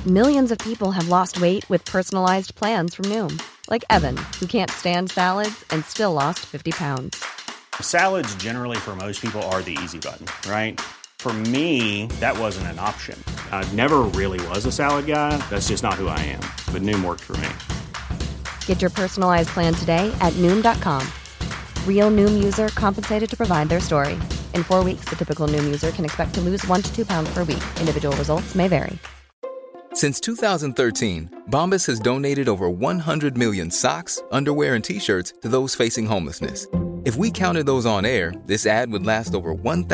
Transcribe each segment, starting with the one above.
Millions of people have lost weight with personalized plans from Noom. Like Evan, who can't stand salads and still lost 50 pounds. Salads generally for most people are the easy button, right? For me, that wasn't an option. I never really was a salad guy. That's just not who I am. But Noom worked for me. Get your personalized plan today at Noom.com. Real Noom user compensated to provide their story. In 4 weeks, the typical Noom user can expect to lose 1 to 2 pounds per week. Individual results may vary. Since 2013, Bombas has donated over 100 million socks, underwear, and T-shirts to those facing homelessness. If we counted those on air, this ad would last over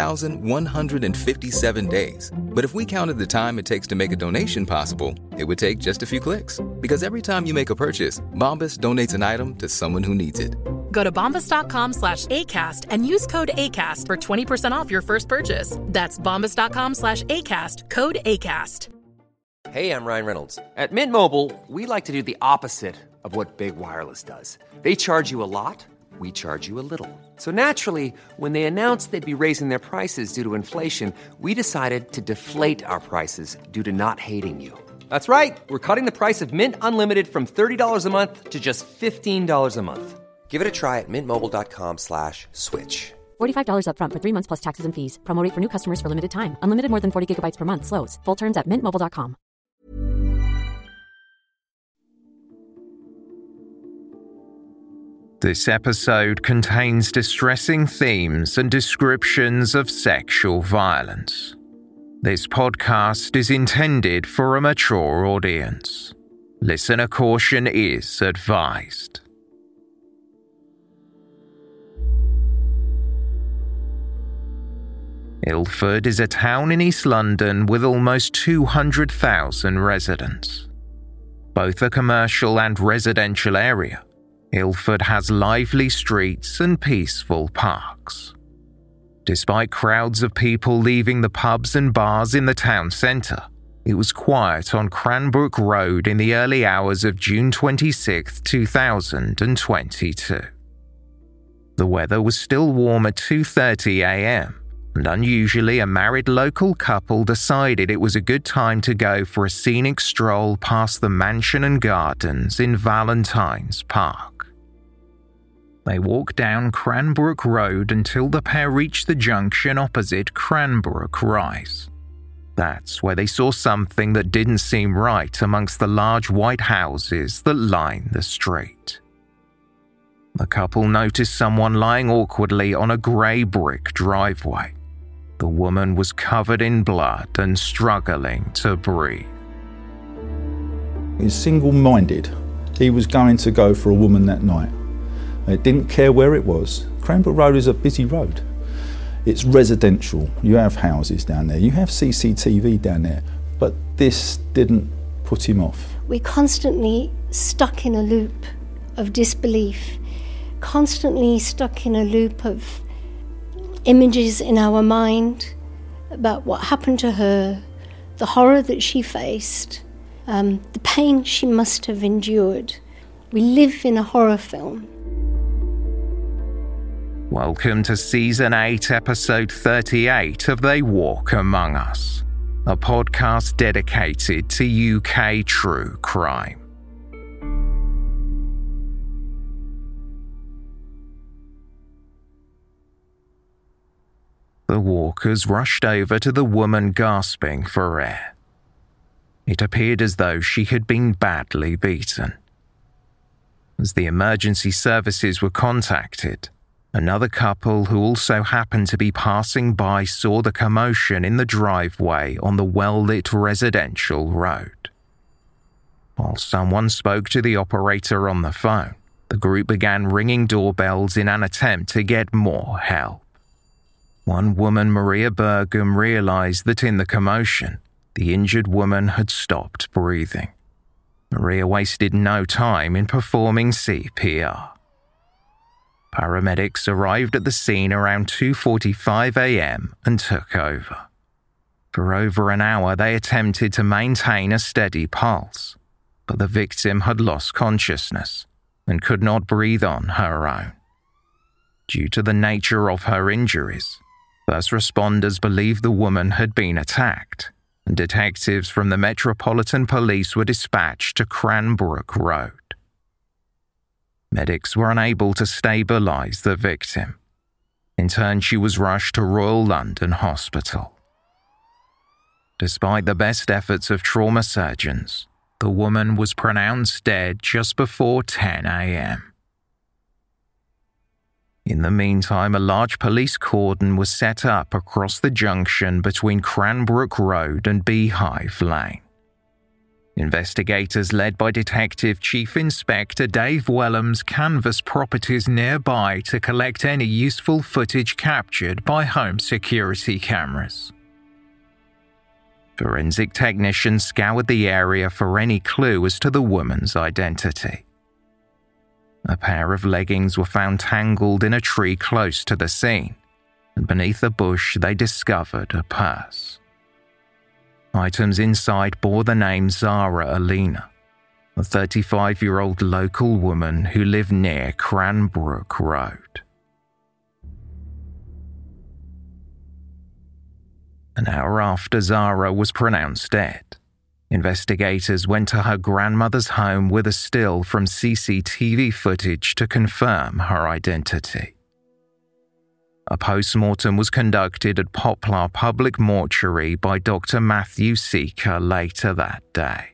1,157 days. But if we counted the time it takes to make a donation possible, it would take just a few clicks. Because every time you make a purchase, Bombas donates an item to someone who needs it. Go to bombas.com/ACAST and use code ACAST for 20% off your first purchase. That's bombas.com/ACAST, code ACAST. Hey, I'm Ryan Reynolds. At Mint Mobile, we like to do the opposite of what Big Wireless does. They charge you a lot, we charge you a little. So naturally, when they announced they'd be raising their prices due to inflation, we decided to deflate our prices due to not hating you. That's right. We're cutting the price of Mint Unlimited from $30 a month to just $15 a month. Give it a try at mintmobile.com/switch. $45 up front for 3 months plus taxes and fees. Promo rate for new customers for limited time. Unlimited more than 40 gigabytes per month. Slows full terms at mintmobile.com. This episode contains distressing themes and descriptions of sexual violence. This podcast is intended for a mature audience. Listener caution is advised. Ilford is a town in East London with almost 200,000 residents. Both a commercial and residential area, Ilford has lively streets and peaceful parks. Despite crowds of people leaving the pubs and bars in the town centre, it was quiet on Cranbrook Road in the early hours of June 26, 2022. The weather was still warm at 2:30 a.m, and unusually a married local couple decided it was a good time to go for a scenic stroll past the mansion and gardens in Valentine's Park. They walked down Cranbrook Road until the pair reached the junction opposite Cranbrook Rise. That's where they saw something that didn't seem right amongst the large white houses that line the street. The couple noticed someone lying awkwardly on a grey brick driveway. The woman was covered in blood and struggling to breathe. He's single-minded. He was going to go for a woman that night. It didn't care where it was. Cranbrook Road is a busy road. It's residential. You have houses down there. You have CCTV down there. But this didn't put him off. We're constantly stuck in a loop of disbelief, constantly stuck in a loop of images in our mind about what happened to her, the horror that she faced, the pain she must have endured. We live in a horror film. Welcome to Season 8, Episode 38 of They Walk Among Us, a podcast dedicated to UK true crime. The walkers rushed over to the woman gasping for air. It appeared as though she had been badly beaten. As the emergency services were contacted, another couple who also happened to be passing by saw the commotion in the driveway on the well-lit residential road. While someone spoke to the operator on the phone, the group began ringing doorbells in an attempt to get more help. One woman, Maria Burgum, realized that in the commotion, the injured woman had stopped breathing. Maria wasted no time in performing CPR. Paramedics arrived at the scene around 2:45 a.m. and took over. For over an hour, they attempted to maintain a steady pulse, but the victim had lost consciousness and could not breathe on her own. Due to the nature of her injuries, first responders believed the woman had been attacked and detectives from the Metropolitan Police were dispatched to Cranbrook Road. Medics were unable to stabilise the victim. In turn, she was rushed to Royal London Hospital. Despite the best efforts of trauma surgeons, the woman was pronounced dead just before 10 a.m. In the meantime, a large police cordon was set up across the junction between Cranbrook Road and Beehive Lane. Investigators led by Detective Chief Inspector Dave Wellams canvassed properties nearby to collect any useful footage captured by home security cameras. Forensic technicians scoured the area for any clue as to the woman's identity. A pair of leggings were found tangled in a tree close to the scene, and beneath a bush they discovered a purse. Items inside bore the name Zara Alina, a 35-year-old local woman who lived near Cranbrook Road. An hour after Zara was pronounced dead, investigators went to her grandmother's home with a still from CCTV footage to confirm her identity. A post-mortem was conducted at Poplar Public Mortuary by Dr. Matthew Seeker later that day.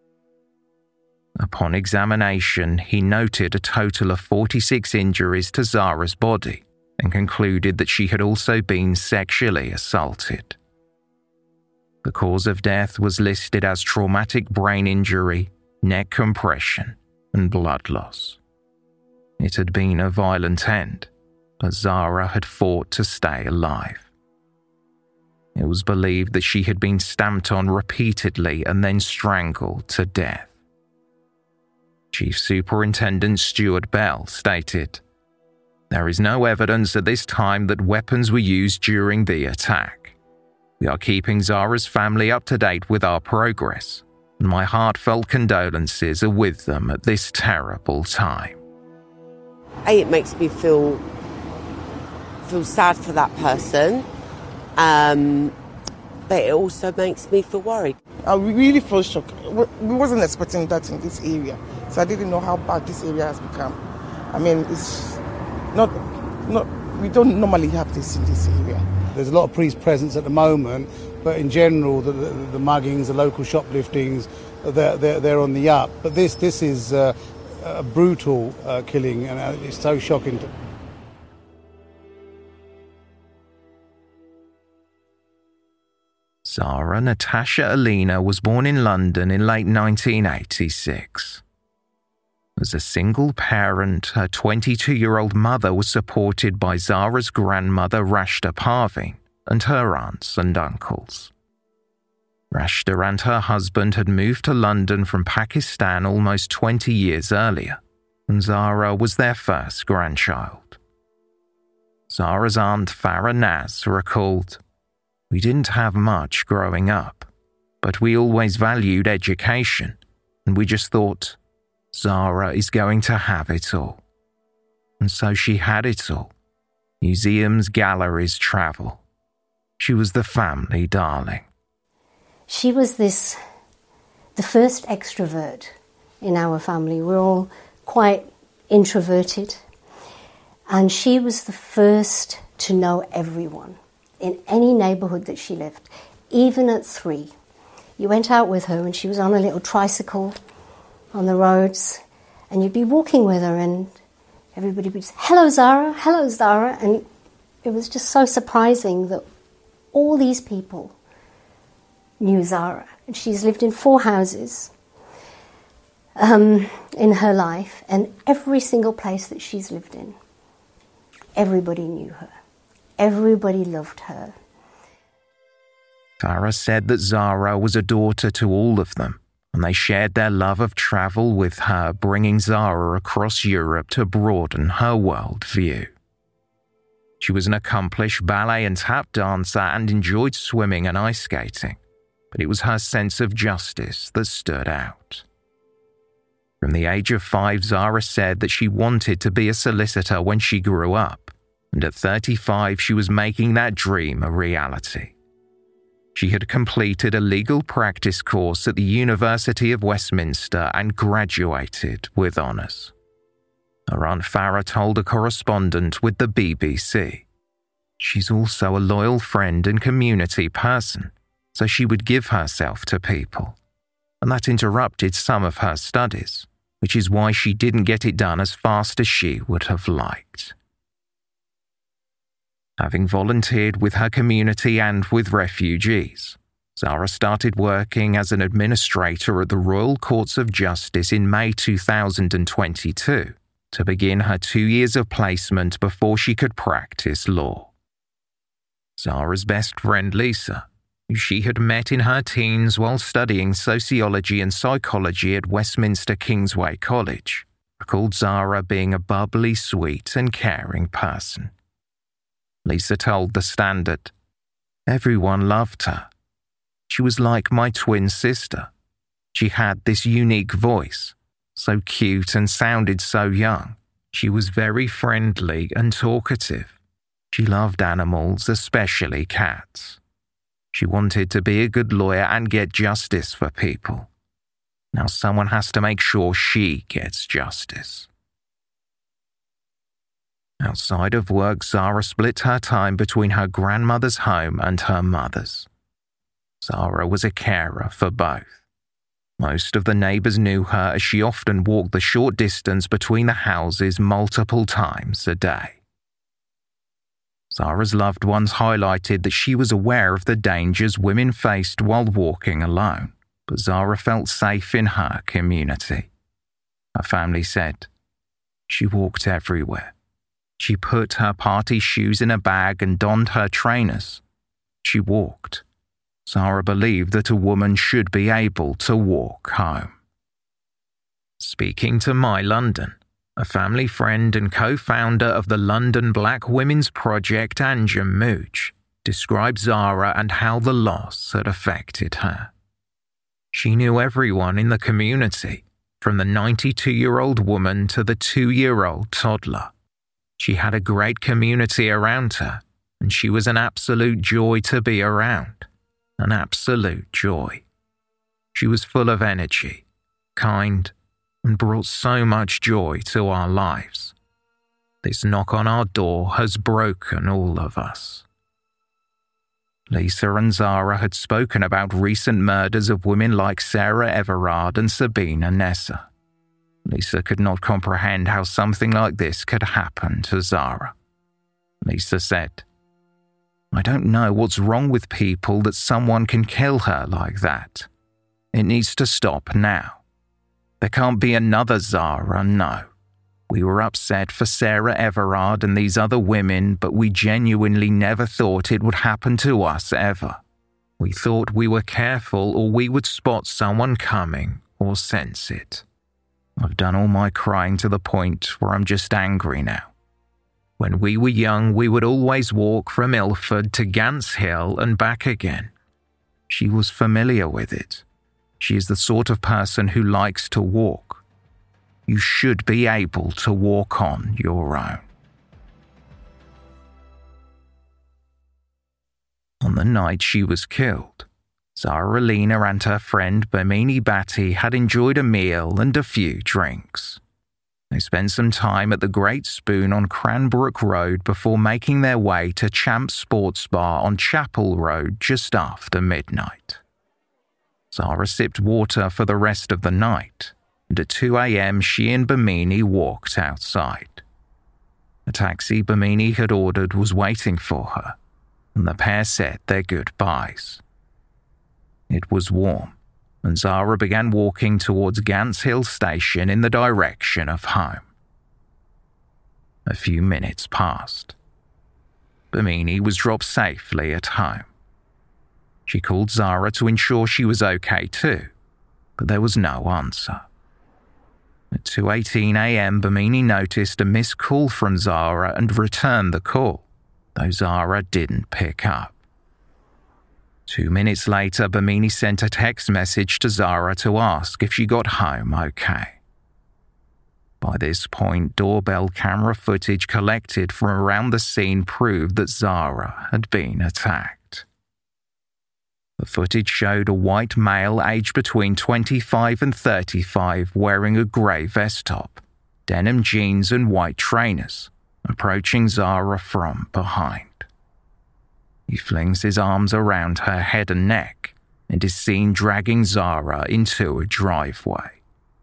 Upon examination, he noted a total of 46 injuries to Zara's body and concluded that she had also been sexually assaulted. The cause of death was listed as traumatic brain injury, neck compression, and blood loss. It had been a violent end, but Zara had fought to stay alive. It was believed that she had been stamped on repeatedly and then strangled to death. Chief Superintendent Stuart Bell stated, "There is no evidence at this time that weapons were used during the attack. We are keeping Zara's family up to date with our progress, and my heartfelt condolences are with them at this terrible time." It makes me feel sad for that person, but it also makes me feel worried. I really feel shocked. We wasn't expecting that in this area, so I didn't know how bad this area has become. I mean, it's not. We don't normally have this in this area. There's a lot of police presence at the moment, but in general, the muggings, the local shopliftings, they're on the up. But this is a brutal killing, and it's so shocking. Zara Natasha Alina was born in London in late 1986. As a single parent, her 22-year-old mother was supported by Zara's grandmother Rashda Parveen and her aunts and uncles. Rashda and her husband had moved to London from Pakistan almost 20 years earlier, and Zara was their first grandchild. Zara's aunt Farah Naz recalled, "We didn't have much growing up, but we always valued education, and we just thought, Zara is going to have it all." And so she had it all. Museums, galleries, travel. She was the family darling. She was the first extrovert in our family. We're all quite introverted. And she was the first to know everyone in any neighbourhood that she lived, even at 3. You went out with her and she was on a little tricycle on the roads, and you'd be walking with her and everybody would say, hello Zara, and it was just so surprising that all these people knew Zara. And she's lived in 4 houses in her life, and every single place that she's lived in, everybody knew her. Everybody loved her. Farah said that Zara was a daughter to all of them, and they shared their love of travel with her, bringing Zara across Europe to broaden her world view. She was an accomplished ballet and tap dancer and enjoyed swimming and ice skating, but it was her sense of justice that stood out. From the age of 5, Zara said that she wanted to be a solicitor when she grew up, and at 35 she was making that dream a reality. She had completed a legal practice course at the University of Westminster and graduated with honours. Her Aunt Farah told a correspondent with the BBC. She's also a loyal friend and community person, so she would give herself to people. And that interrupted some of her studies, which is why she didn't get it done as fast as she would have liked. Having volunteered with her community and with refugees, Zahra started working as an administrator at the Royal Courts of Justice in May 2022 to begin her 2 years of placement before she could practice law. Zahra's best friend Lisa, who she had met in her teens while studying sociology and psychology at Westminster Kingsway College, recalled Zahra being a bubbly, sweet and caring person. Lisa told The Standard, "Everyone loved her. She was like my twin sister. She had this unique voice, so cute and sounded so young. She was very friendly and talkative. She loved animals, especially cats. She wanted to be a good lawyer and get justice for people. Now someone has to make sure she gets justice." Outside of work, Zahra split her time between her grandmother's home and her mother's. Zahra was a carer for both. Most of the neighbours knew her as she often walked the short distance between the houses multiple times a day. Zahra's loved ones highlighted that she was aware of the dangers women faced while walking alone, but Zahra felt safe in her community. Her family said, "She walked everywhere. She put her party shoes in a bag and donned her trainers. She walked." Zahra believed that a woman should be able to walk home. Speaking to My London, a family friend and co-founder of the London Black Women's Project, Anjum Mooch, described Zahra and how the loss had affected her. She knew everyone in the community, from the 92-year-old woman to the 2-year-old toddler. She had a great community around her, and she was an absolute joy to be around. An absolute joy. She was full of energy, kind, and brought so much joy to our lives. This knock on our door has broken all of us. Lisa and Zahra had spoken about recent murders of women like Sarah Everard and Sabina Nessa. Lisa could not comprehend how something like this could happen to Zahra. Lisa said, "I don't know what's wrong with people that someone can kill her like that. It needs to stop now. There can't be another Zahra, no. We were upset for Sarah Everard and these other women, but we genuinely never thought it would happen to us ever. We thought we were careful or we would spot someone coming or sense it. I've done all my crying to the point where I'm just angry now. When we were young, we would always walk from Ilford to Gants Hill and back again. She was familiar with it. She is the sort of person who likes to walk. You should be able to walk on your own." On the night she was killed, Zahra Lina and her friend Bamini Bhatti had enjoyed a meal and a few drinks. They spent some time at the Great Spoon on Cranbrook Road before making their way to Champs Sports Bar on Chapel Road just after midnight. Zahra sipped water for the rest of the night, and at 2 a.m. she and Bamini walked outside. The taxi Bamini had ordered was waiting for her, and the pair said their goodbyes. It was warm, and Zahra began walking towards Gants Hill Station in the direction of home. A few minutes passed. Bamini was dropped safely at home. She called Zahra to ensure she was okay too, but there was no answer. At 2:18 a.m, Bamini noticed a missed call from Zahra and returned the call, though Zahra didn't pick up. 2 minutes later, Bamini sent a text message to Zahra to ask if she got home okay. By this point, doorbell camera footage collected from around the scene proved that Zahra had been attacked. The footage showed a white male aged between 25 and 35 wearing a grey vest top, denim jeans and white trainers, approaching Zara from behind. He flings his arms around her head and neck and is seen dragging Zara into a driveway.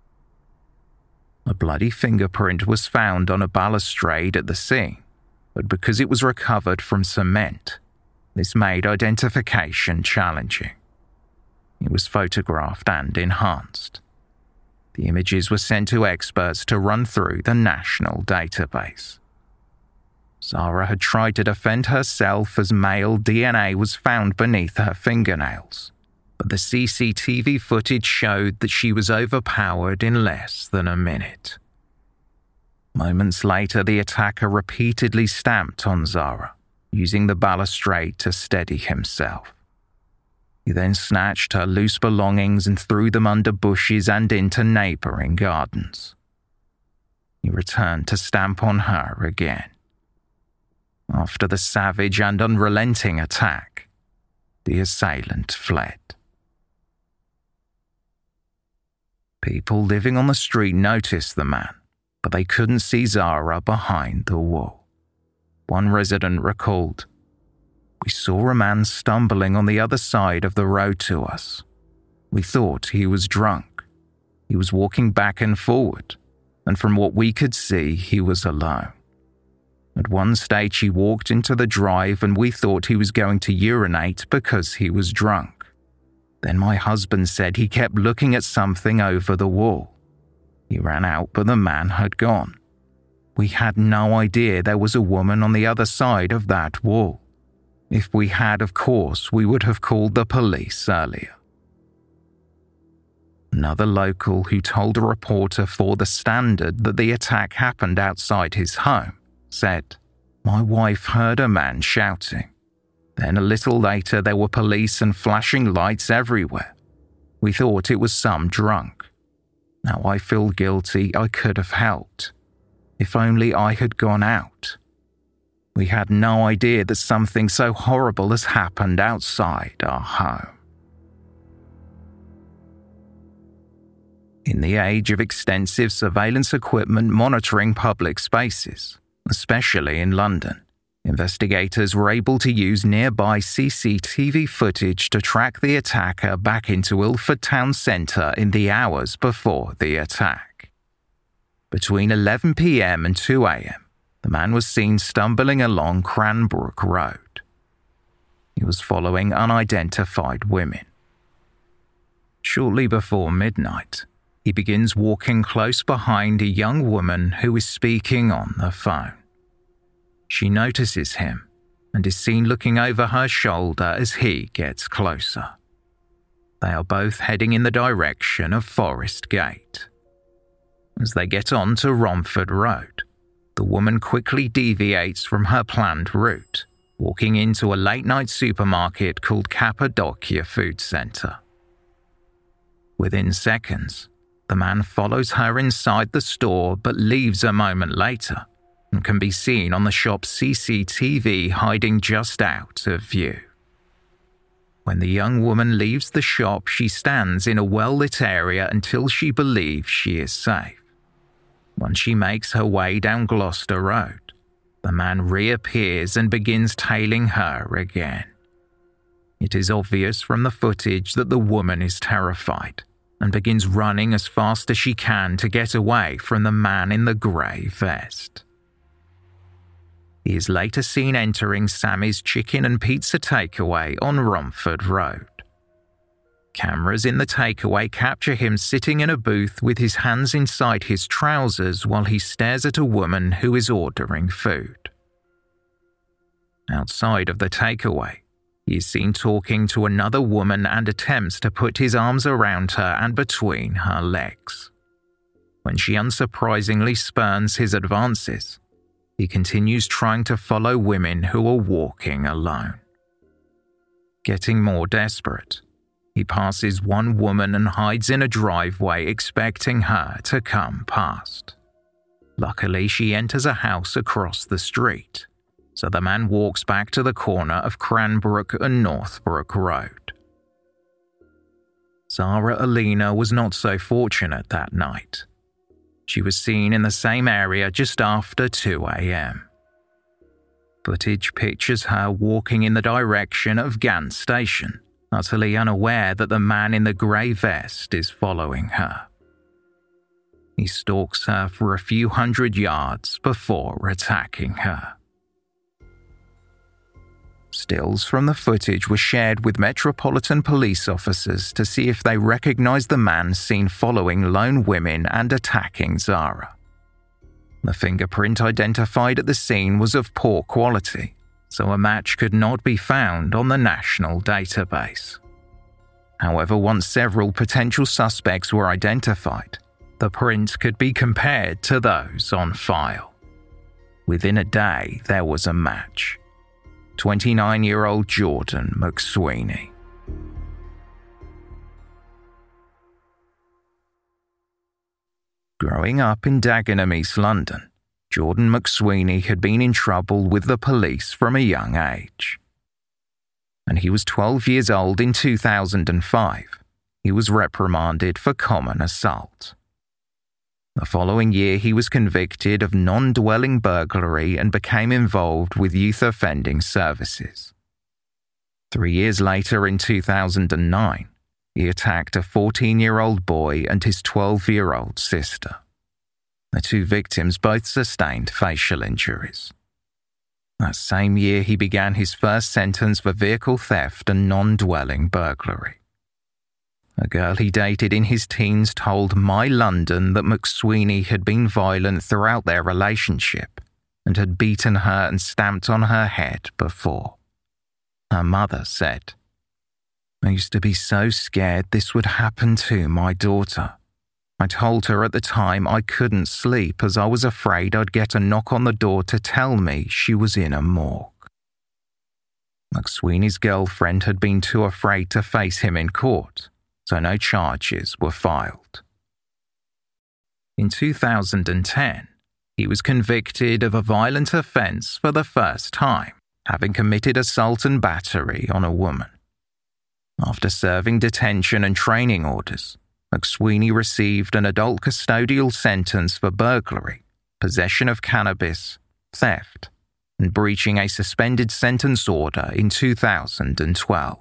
A bloody fingerprint was found on a balustrade at the scene, but because it was recovered from cement, this made identification challenging. It was photographed and enhanced. The images were sent to experts to run through the national database. Zara had tried to defend herself as male DNA was found beneath her fingernails, but the CCTV footage showed that she was overpowered in less than a minute. Moments later, the attacker repeatedly stamped on Zara, using the balustrade to steady himself. He then snatched her loose belongings and threw them under bushes and into neighbouring gardens. He returned to stamp on her again. After the savage and unrelenting attack, the assailant fled. People living on the street noticed the man, but they couldn't see Zara behind the wall. One resident recalled, "We saw a man stumbling on the other side of the road to us. We thought he was drunk. He was walking back and forward, and from what we could see, he was alone. At one stage he walked into the drive and we thought he was going to urinate because he was drunk. Then my husband said he kept looking at something over the wall. He ran out, but the man had gone. We had no idea there was a woman on the other side of that wall. If we had, of course, we would have called the police earlier." Another local who told a reporter for The Standard that the attack happened outside his home said, "My wife heard a man shouting. Then a little later there were police and flashing lights everywhere. We thought it was some drunk. Now I feel guilty. I could have helped. If only I had gone out. We had no idea that something so horrible has happened outside our home." In the age of extensive surveillance equipment monitoring public spaces, especially in London, investigators were able to use nearby CCTV footage to track the attacker back into Ilford Town Centre in the hours before the attack. Between 11 p.m. and 2 a.m., the man was seen stumbling along Cranbrook Road. He was following unidentified women. Shortly before midnight, he begins walking close behind a young woman who is speaking on the phone. She notices him and is seen looking over her shoulder as he gets closer. They are both heading in the direction of Forest Gate. As they get on to Romford Road, the woman quickly deviates from her planned route, walking into a late-night supermarket called Cappadocia Food Centre. Within seconds, the man follows her inside the store but leaves a moment later and can be seen on the shop's CCTV hiding just out of view. When the young woman leaves the shop, she stands in a well-lit area until she believes she is safe. Once she makes her way down Gloucester Road, the man reappears and begins tailing her again. It is obvious from the footage that the woman is terrified and begins running as fast as she can to get away from the man in the grey vest. He is later seen entering Sammy's Chicken and Pizza takeaway on Romford Road. Cameras in the takeaway capture him sitting in a booth with his hands inside his trousers while he stares at a woman who is ordering food. Outside of the takeaway, he is seen talking to another woman and attempts to put his arms around her and between her legs. When she unsurprisingly spurns his advances, he continues trying to follow women who are walking alone. Getting more desperate, he passes one woman and hides in a driveway expecting her to come past. Luckily, she enters a house across the street, so the man walks back to the corner of Cranbrook and Northbrook Road. Zara Alina was not so fortunate that night. She was seen in the same area just after 2 a.m. Footage pictures her walking in the direction of Gant Station, utterly unaware that the man in the grey vest is following her. He stalks her for a few hundred yards before attacking her. Stills from the footage were shared with Metropolitan Police officers to see if they recognised the man seen following lone women and attacking Zara. The fingerprint identified at the scene was of poor quality, so a match could not be found on the national database. However, once several potential suspects were identified, the print could be compared to those on file. Within a day, there was a match. 29-year-old Jordan McSweeney. Growing up in Dagenham, East London, Jordan McSweeney had been in trouble with the police from a young age. When he was 12 years old in 2005, he was reprimanded for common assault. The following year, he was convicted of non-dwelling burglary and became involved with youth offending services. 3 years later, in 2009, he attacked a 14-year-old boy and his 12-year-old sister. The two victims both sustained facial injuries. That same year, he began his first sentence for vehicle theft and non-dwelling burglary. A girl he dated in his teens told My London that McSweeney had been violent throughout their relationship and had beaten her and stamped on her head before. Her mother said, "I used to be so scared this would happen to my daughter. I told her at the time I couldn't sleep as I was afraid I'd get a knock on the door to tell me she was in a morgue." McSweeney's girlfriend had been too afraid to face him in court, so no charges were filed. In 2010, he was convicted of a violent offence for the first time, having committed assault and battery on a woman. After serving detention and training orders, McSweeney received an adult custodial sentence for burglary, possession of cannabis, theft, and breaching a suspended sentence order in 2012.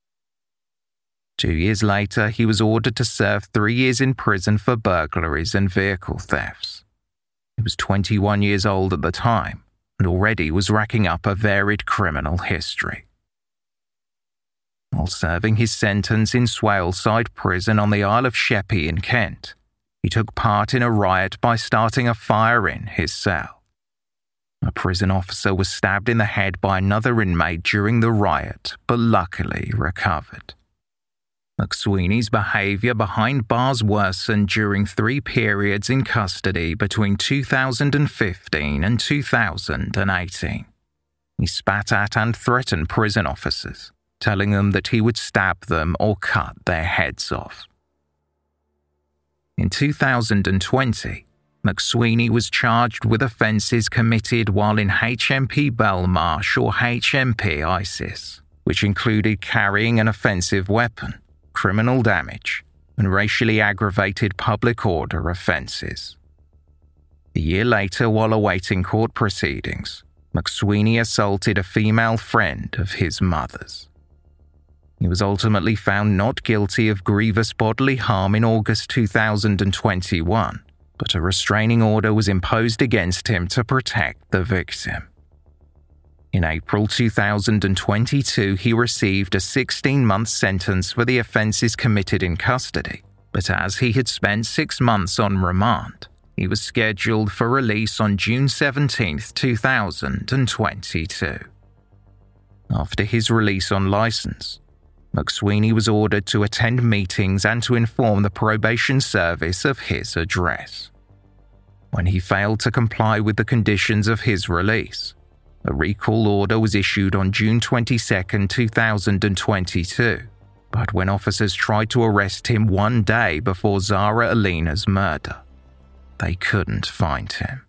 2 years later, he was ordered to serve 3 years in prison for burglaries and vehicle thefts. He was 21 years old at the time and already was racking up a varied criminal history. While serving his sentence in Swaleside Prison on the Isle of Sheppey in Kent, he took part in a riot by starting a fire in his cell. A prison officer was stabbed in the head by another inmate during the riot, but luckily recovered. McSweeney's behaviour behind bars worsened during 3 periods in custody between 2015 and 2018. He spat at and threatened prison officers, telling them that he would stab them or cut their heads off. In 2020, McSweeney was charged with offences committed while in HMP Belmarsh or HMP ISIS, which included carrying an offensive weapon, criminal damage, and racially aggravated public order offences. A year later, while awaiting court proceedings, McSweeney assaulted a female friend of his mother's. He was ultimately found not guilty of grievous bodily harm in August 2021, but a restraining order was imposed against him to protect the victim. In April 2022, he received a 16-month sentence for the offences committed in custody, but as he had spent 6 months on remand, he was scheduled for release on June 17, 2022. After his release on licence, McSweeney was ordered to attend meetings and to inform the probation service of his address. When he failed to comply with the conditions of his release, a recall order was issued on June 22, 2022, but when officers tried to arrest him 1 day before Zara Alina's murder, they couldn't find him.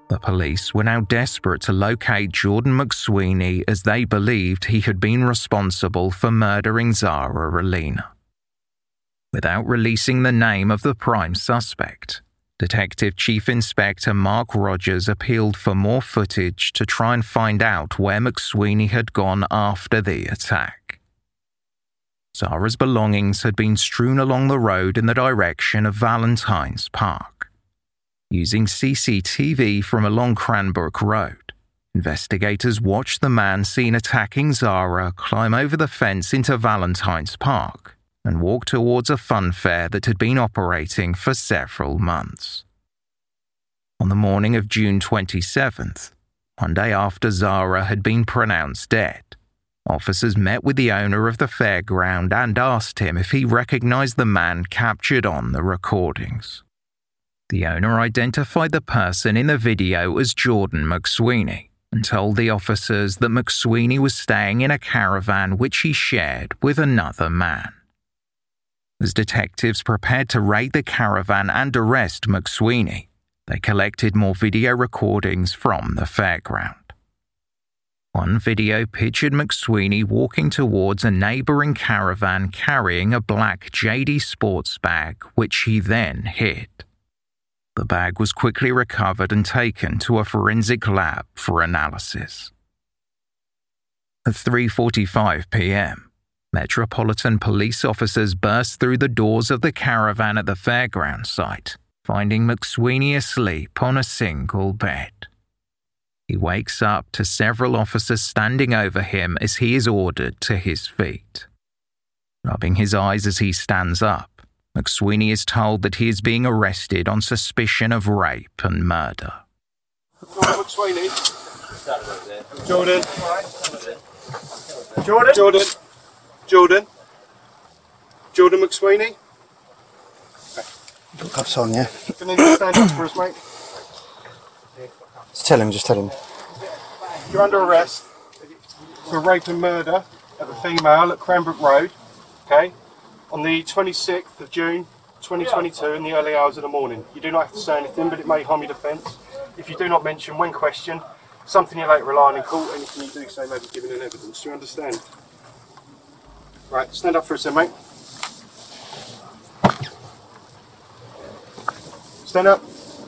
The police were now desperate to locate Jordan McSweeney as they believed he had been responsible for murdering Zara Alina. Without releasing the name of the prime suspect, Detective Chief Inspector Mark Rogers appealed for more footage to try and find out where McSweeney had gone after the attack. Zara's belongings had been strewn along the road in the direction of Valentine's Park. Using CCTV from along Cranbrook Road, investigators watched the man seen attacking Zara climb over the fence into Valentine's Park and walk towards a fun fair that had been operating for several months. On the morning of June 27th, one day after Zara had been pronounced dead, officers met with the owner of the fairground and asked him if he recognized the man captured on the recordings. The owner identified the person in the video as Jordan McSweeney and told the officers that McSweeney was staying in a caravan which he shared with another man. As detectives prepared to raid the caravan and arrest McSweeney, they collected more video recordings from the fairground. One video pictured McSweeney walking towards a neighbouring caravan carrying a black JD Sports bag, which he then hid. The bag was quickly recovered and taken to a forensic lab for analysis. At 3:45 p.m., Metropolitan Police officers burst through the doors of the caravan at the fairground site, finding McSweeney asleep on a single bed. He wakes up to several officers standing over him as he is ordered to his feet. Rubbing his eyes as he stands up, McSweeney is told that he is being arrested on suspicion of rape and murder. McSweeney. Jordan. Jordan. Jordan. Jordan. Jordan McSweeney. Got cuffs on, yeah. Can you stand up for us, mate? Just tell him. You're under arrest for rape and murder of a female at Cranbrook Road, okay, on the 26th of June 2022 in the early hours of the morning. You do not have to say anything, but it may harm your defence if you do not mention, when questioned, something you later rely on in court. Anything you do say may be given in evidence. Do you understand? Right, stand up for us then, mate. Stand up.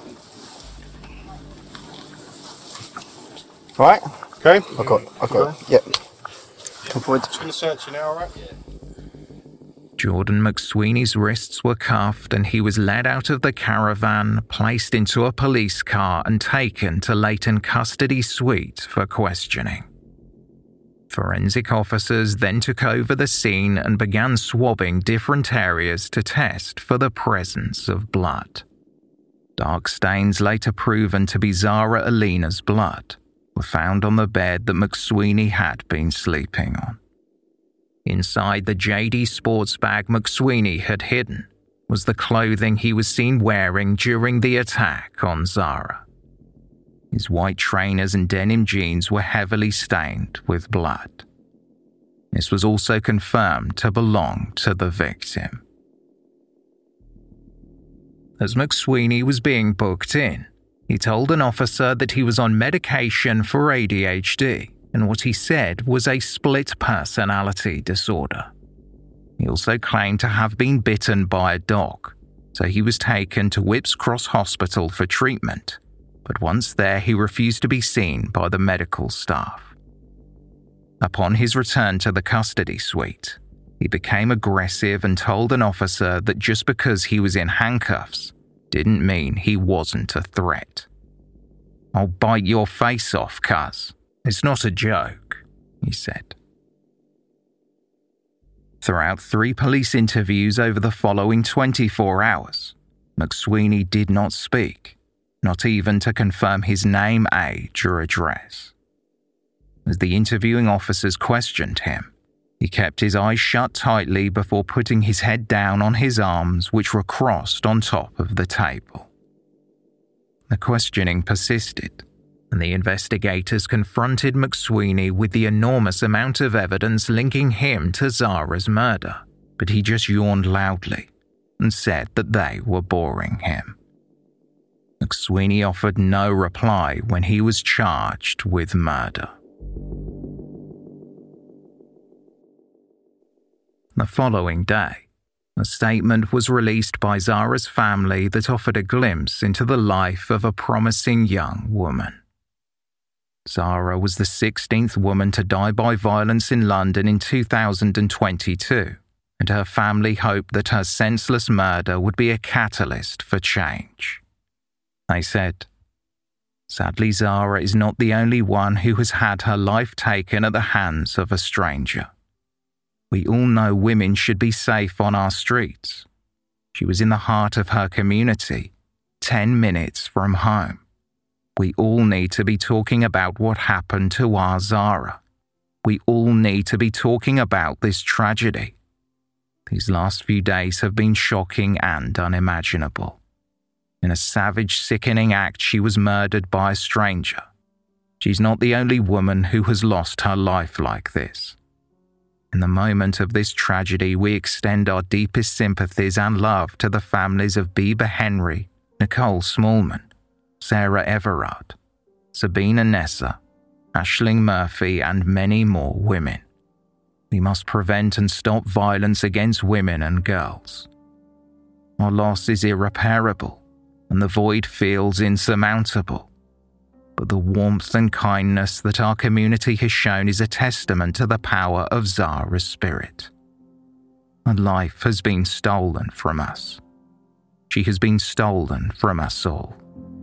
Right. Okay. I've got it. Yep. Come forward. Just going to search you now, alright? Jordan McSweeney's wrists were cuffed and he was led out of the caravan, placed into a police car and taken to Leighton Custody Suite for questioning. Forensic officers then took over the scene and began swabbing different areas to test for the presence of blood. Dark stains later proven to be Zara Alina's blood were found on the bed that McSweeney had been sleeping on. Inside the JD Sports bag McSweeney had hidden was the clothing he was seen wearing during the attack on Zara. His white trainers and denim jeans were heavily stained with blood. This was also confirmed to belong to the victim. As McSweeney was being booked in, he told an officer that he was on medication for ADHD and what he said was a split personality disorder. He also claimed to have been bitten by a dog, so he was taken to Whipps Cross Hospital for treatment, but once there he refused to be seen by the medical staff. Upon his return to the custody suite, he became aggressive and told an officer that just because he was in handcuffs didn't mean he wasn't a threat. "I'll bite your face off, cuz. It's not a joke," he said. Throughout 3 police interviews over the following 24 hours, McSweeney did not speak, not even to confirm his name, age, or address. As the interviewing officers questioned him, he kept his eyes shut tightly before putting his head down on his arms, which were crossed on top of the table. The questioning persisted, and the investigators confronted McSweeney with the enormous amount of evidence linking him to Zara's murder, but he just yawned loudly and said that they were boring him. The McSweeney offered no reply when he was charged with murder. The following day, a statement was released by Zara's family that offered a glimpse into the life of a promising young woman. Zara was the 16th woman to die by violence in London in 2022, and her family hoped that her senseless murder would be a catalyst for change. They said, "Sadly, Zara is not the only one who has had her life taken at the hands of a stranger. We all know women should be safe on our streets. She was in the heart of her community, 10 minutes from home. We all need to be talking about what happened to our Zara. We all need to be talking about this tragedy. These last few days have been shocking and unimaginable. In a savage, sickening act, she was murdered by a stranger. She's not the only woman who has lost her life like this. In the moment of this tragedy, we extend our deepest sympathies and love to the families of Bieber Henry, Nicole Smallman, Sarah Everard, Sabina Nessa, Aisling Murphy, and many more women. We must prevent and stop violence against women and girls. Our loss is irreparable, and the void feels insurmountable. But the warmth and kindness that our community has shown is a testament to the power of Zara's spirit. Her life has been stolen from us. She has been stolen from us all."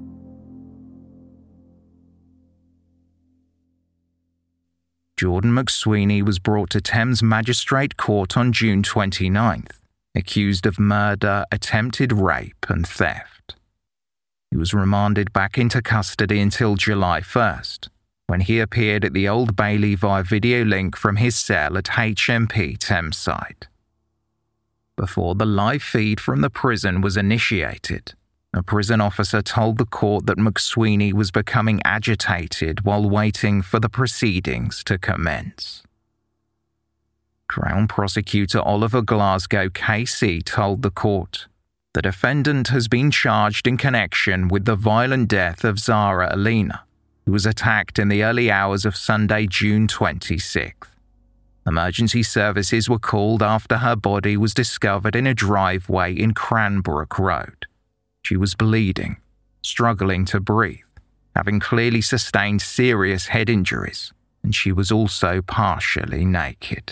Jordan McSweeney was brought to Thames Magistrate Court on June 29th, accused of murder, attempted rape and theft. He was remanded back into custody until July 1st, when he appeared at the Old Bailey via video link from his cell at HMP Thameside. Before the live feed from the prison was initiated, a prison officer told the court that McSweeney was becoming agitated while waiting for the proceedings to commence. Crown Prosecutor Oliver Glasgow KC told the court, "The defendant has been charged in connection with the violent death of Zara Alina, who was attacked in the early hours of Sunday, June 26th. Emergency services were called after her body was discovered in a driveway in Cranbrook Road. She was bleeding, struggling to breathe, having clearly sustained serious head injuries, and she was also partially naked."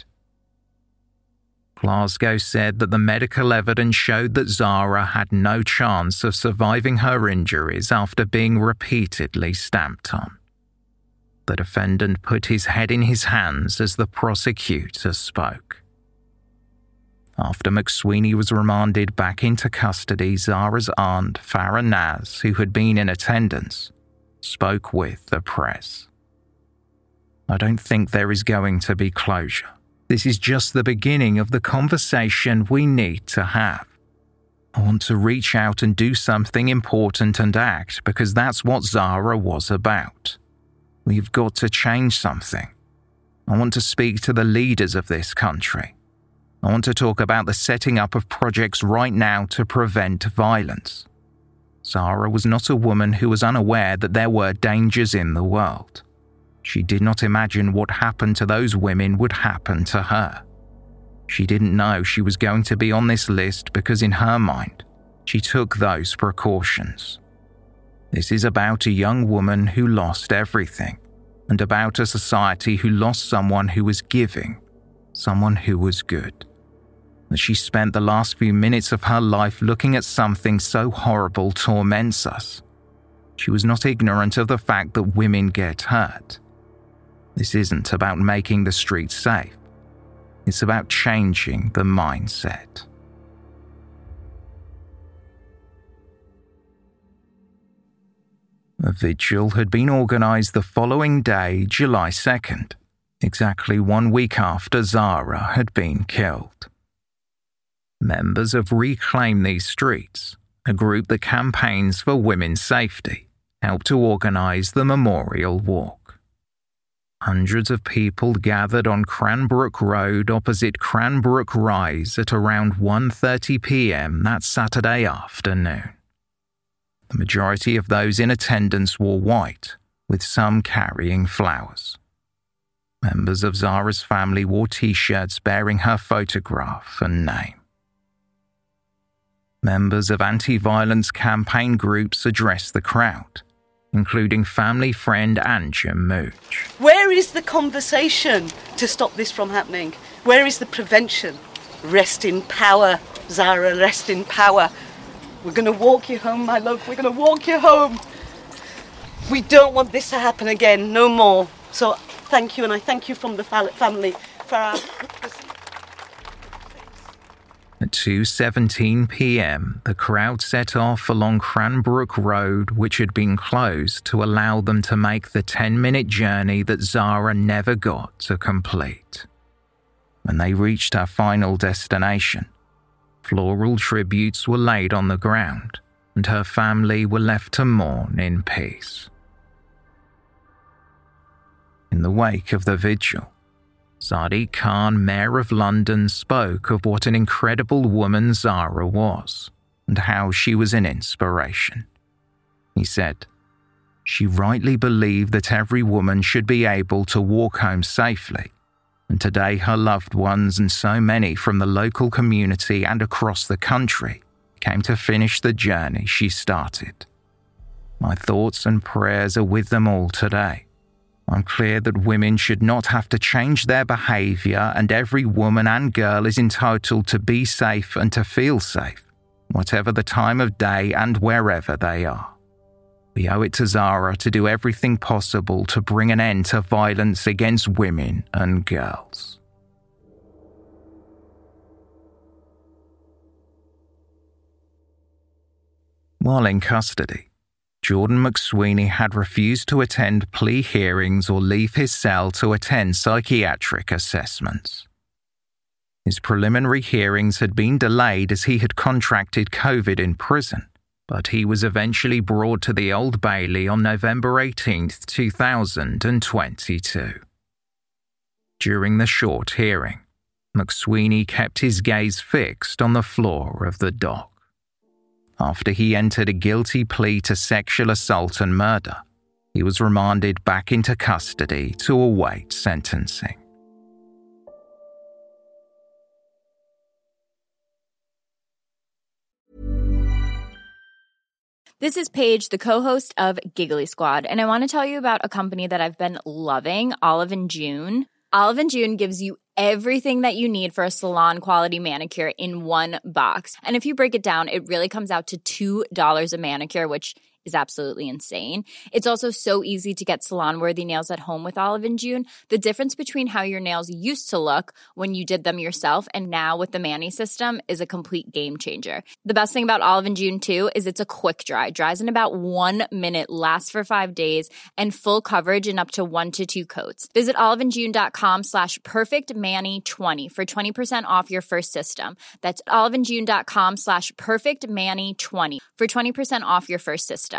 Glasgow said that the medical evidence showed that Zara had no chance of surviving her injuries after being repeatedly stamped on. The defendant put his head in his hands as the prosecutor spoke. After McSweeney was remanded back into custody, Zara's aunt, Farah Naz, who had been in attendance, spoke with the press. "I don't think there is going to be closure. This is just the beginning of the conversation we need to have. I want to reach out and do something important and act because that's what Zara was about. We've got to change something. I want to speak to the leaders of this country. I want to talk about the setting up of projects right now to prevent violence." Zara was not a woman who was unaware that there were dangers in the world. She did not imagine what happened to those women would happen to her. She didn't know she was going to be on this list because in her mind, she took those precautions. This is about a young woman who lost everything, and about a society who lost someone who was giving, someone who was good. That she spent the last few minutes of her life looking at something so horrible torments us. She was not ignorant of the fact that women get hurt. This isn't about making the streets safe. It's about changing the mindset. A vigil had been organised the following day, July 2nd, exactly 1 week after Zara had been killed. Members of Reclaim These Streets, a group that campaigns for women's safety, helped to organise the memorial walk. Hundreds of people gathered on Cranbrook Road opposite Cranbrook Rise at around 1:30 p.m. that Saturday afternoon. The majority of those in attendance wore white, with some carrying flowers. Members of Zara's family wore T-shirts bearing her photograph and name. Members of anti-violence campaign groups addressed the crowd, including family friend Anja Mooch. Where is the conversation to stop this from happening? Where is the prevention? Rest in power, Zara, rest in power. We're going to walk you home, my love. We're going to walk you home. We don't want this to happen again, no more. So thank you, and I thank you from the family for our... At 2:17 p.m, the crowd set off along Cranbrook Road, which had been closed to allow them to make the 10-minute journey that Zara never got to complete. When they reached her final destination, floral tributes were laid on the ground, and her family were left to mourn in peace. In the wake of the vigil, Sadiq Khan, Mayor of London, spoke of what an incredible woman Zara was and how she was an inspiration. He said, "She rightly believed that every woman should be able to walk home safely, and today her loved ones and so many from the local community and across the country came to finish the journey she started. My thoughts and prayers are with them all today. I'm clear that women should not have to change their behaviour, and every woman and girl is entitled to be safe and to feel safe, whatever the time of day and wherever they are. We owe it to Zara to do everything possible to bring an end to violence against women and girls." While in custody, Jordan McSweeney had refused to attend plea hearings or leave his cell to attend psychiatric assessments. His preliminary hearings had been delayed as he had contracted COVID in prison, but he was eventually brought to the Old Bailey on November 18, 2022. During the short hearing, McSweeney kept his gaze fixed on the floor of the dock. After he entered a guilty plea to sexual assault and murder, he was remanded back into custody to await sentencing. This is Paige, the co-host of Giggly Squad, and I want to tell you about a company that I've been loving, Olive & June. Olive & June gives you everything that you need for a salon-quality manicure in one box. And if you break it down, it really comes out to $2 a manicure, which is absolutely insane. It's also so easy to get salon-worthy nails at home with Olive & June. The difference between how your nails used to look when you did them yourself and now with the Mani system is a complete game changer. The best thing about Olive & June, too, is it's a quick dry. Dries in about 1 minute, lasts for 5 days, and full coverage in up to 1 to 2 coats. Visit oliveandjune.com/perfectmani20 for 20% off your first system. That's oliveandjune.com/perfectmani20 for 20% off your first system.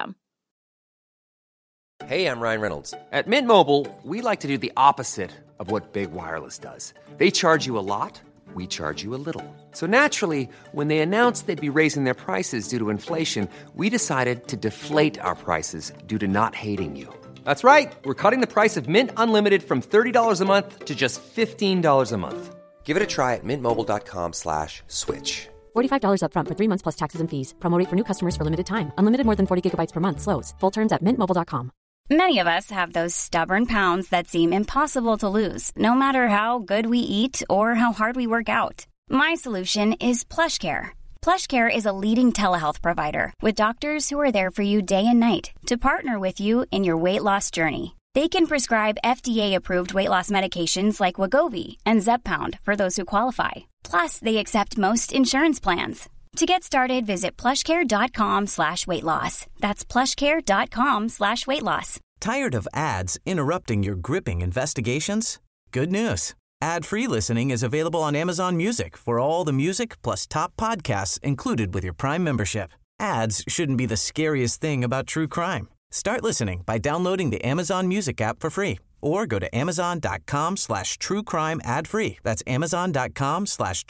Hey, I'm Ryan Reynolds. At Mint Mobile, we like to do the opposite of what Big Wireless does. They charge you a lot, we charge you a little. So naturally, when they announced they'd be raising their prices due to inflation, we decided to deflate our prices due to not hating you. That's right. We're cutting the price of Mint Unlimited from $30 a month to just $15 a month. Give it a try at mintmobile.com/switch. $45 up front for 3 months plus taxes and fees. Promo rate for new customers for limited time. Unlimited more than 40 gigabytes per month. Slows full terms at mintmobile.com. Many of us have those stubborn pounds that seem impossible to lose, no matter how good we eat or how hard we work out. My solution is PlushCare. PlushCare is a leading telehealth provider with doctors who are there for you day and night to partner with you in your weight loss journey. They can prescribe FDA-approved weight loss medications like Wegovy and Zepbound for those who qualify. Plus, they accept most insurance plans. To get started, visit plushcare.com/weightloss. That's plushcare.com/weightloss. Tired of ads interrupting your gripping investigations? Good news. Ad-free listening is available on Amazon Music for all the music plus top podcasts included with your Prime membership. Ads shouldn't be the scariest thing about true crime. Start listening by downloading the Amazon Music app for free or go to amazon.com/truecrime ad-free. That's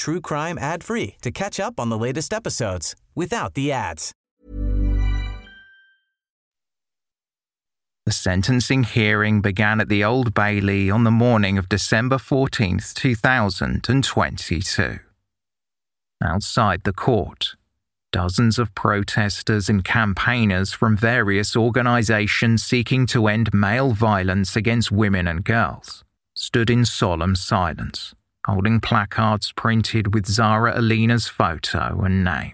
amazon.com/truecrime ad-free to catch up on the latest episodes without the ads. The sentencing hearing began at the Old Bailey on the morning of December 14, 2022. Outside the court, dozens of protesters and campaigners from various organisations seeking to end male violence against women and girls stood in solemn silence, holding placards printed with Zara Alina's photo and name.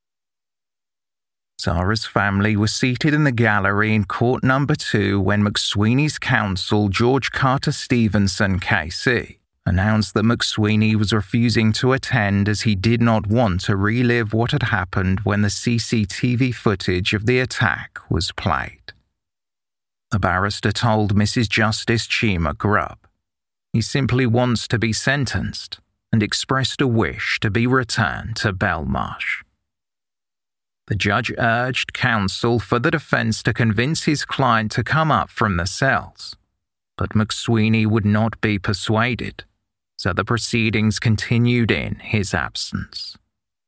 Zara's family was seated in the gallery in court number 2 when McSweeney's counsel, George Carter Stevenson, KC, announced that McSweeney was refusing to attend as he did not want to relive what had happened when the CCTV footage of the attack was played. The barrister told Mrs. Justice Chima Grubb he simply wants to be sentenced and expressed a wish to be returned to Belmarsh. The judge urged counsel for the defence to convince his client to come up from the cells, but McSweeney would not be persuaded, so the proceedings continued in his absence.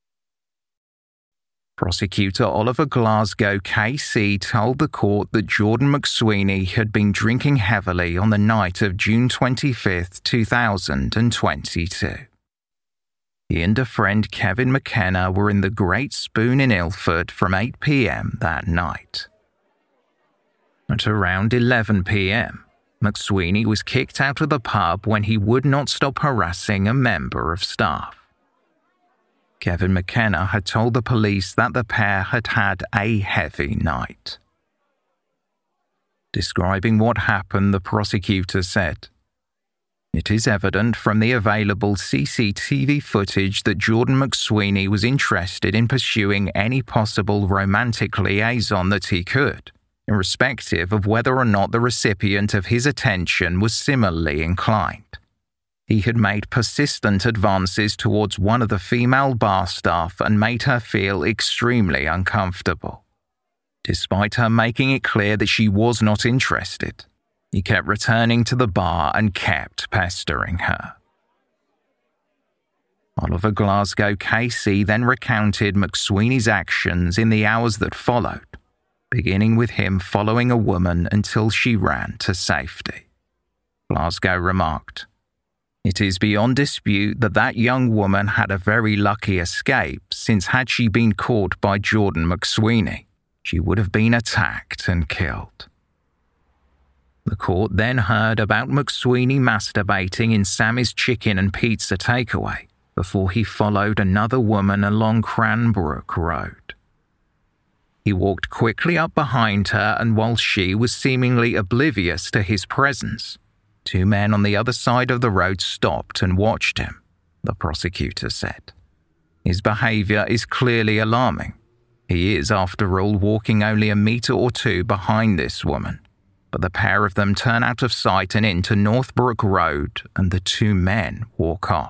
Prosecutor Oliver Glasgow, KC, told the court that Jordan McSweeney had been drinking heavily on the night of June 25, 2022. He and a friend, Kevin McKenna, were in the Great Spoon in Ilford from 8 p.m. that night. At around 11 p.m, McSweeney was kicked out of the pub when he would not stop harassing a member of staff. Kevin McKenna had told the police that the pair had had a heavy night. Describing what happened, the prosecutor said, "It is evident from the available CCTV footage that Jordan McSweeney was interested in pursuing any possible romantic liaison that he could, irrespective of whether or not the recipient of his attention was similarly inclined. He had made persistent advances towards one of the female bar staff and made her feel extremely uncomfortable. Despite her making it clear that she was not interested, he kept returning to the bar and kept pestering her." Oliver Glasgow, KC, then recounted McSweeney's actions in the hours that followed, beginning with him following a woman until she ran to safety. Glasgow remarked, "It is beyond dispute that young woman had a very lucky escape, since had she been caught by Jordan McSweeney, she would have been attacked and killed." The court then heard about McSweeney masturbating in Sammy's Chicken and Pizza takeaway before he followed another woman along Cranbrook Road. He walked quickly up behind her, and while she was seemingly oblivious to his presence, 2 men on the other side of the road stopped and watched him, the prosecutor said. "His behaviour is clearly alarming. He is, after all, walking only a metre or 2 behind this woman, but the pair of them turn out of sight and into Northbrook Road, and the 2 men walk off."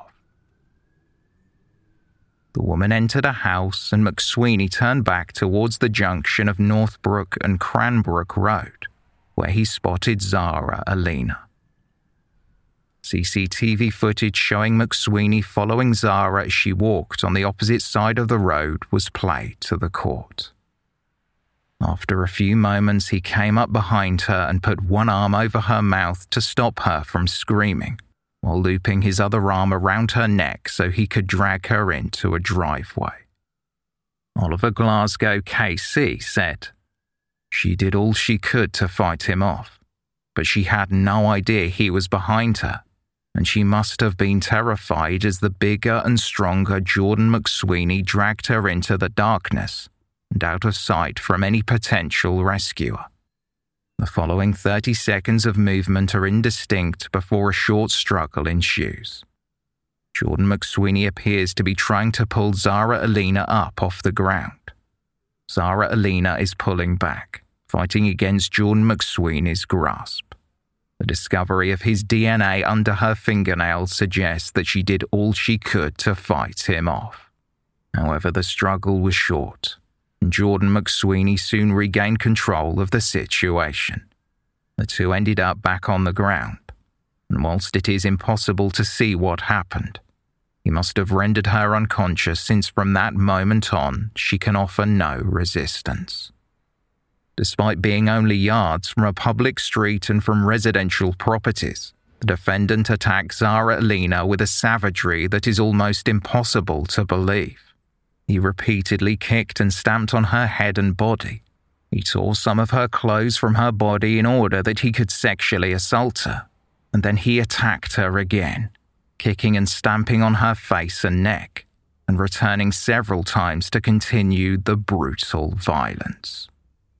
The woman entered a house, and McSweeney turned back towards the junction of Northbrook and Cranbrook Road, where he spotted Zara Alina. CCTV footage showing McSweeney following Zara as she walked on the opposite side of the road was played to the court. After a few moments, he came up behind her and put one arm over her mouth to stop her from screaming, while looping his other arm around her neck so he could drag her into a driveway. Oliver Glasgow, KC, said, "She did all she could to fight him off, but she had no idea he was behind her, and she must have been terrified as the bigger and stronger Jordan McSweeney dragged her into the darkness and out of sight from any potential rescuer. The following 30 seconds of movement are indistinct before a short struggle ensues. Jordan McSweeney appears to be trying to pull Zara Alina up off the ground. Zara Alina is pulling back, fighting against Jordan McSweeney's grasp. The discovery of his DNA under her fingernails suggests that she did all she could to fight him off. However, the struggle was short, and Jordan McSweeney soon regained control of the situation. The 2 ended up back on the ground, and whilst it is impossible to see what happened, he must have rendered her unconscious, since from that moment on she can offer no resistance. despite being only yards from a public street and from residential properties. The defendant attacked Zara Alina with a savagery that is almost impossible to believe. He repeatedly kicked and stamped on her head and body. He tore some of her clothes from her body in order that he could sexually assault her, and then he attacked her again, kicking and stamping on her face and neck, and returning several times to continue the brutal violence.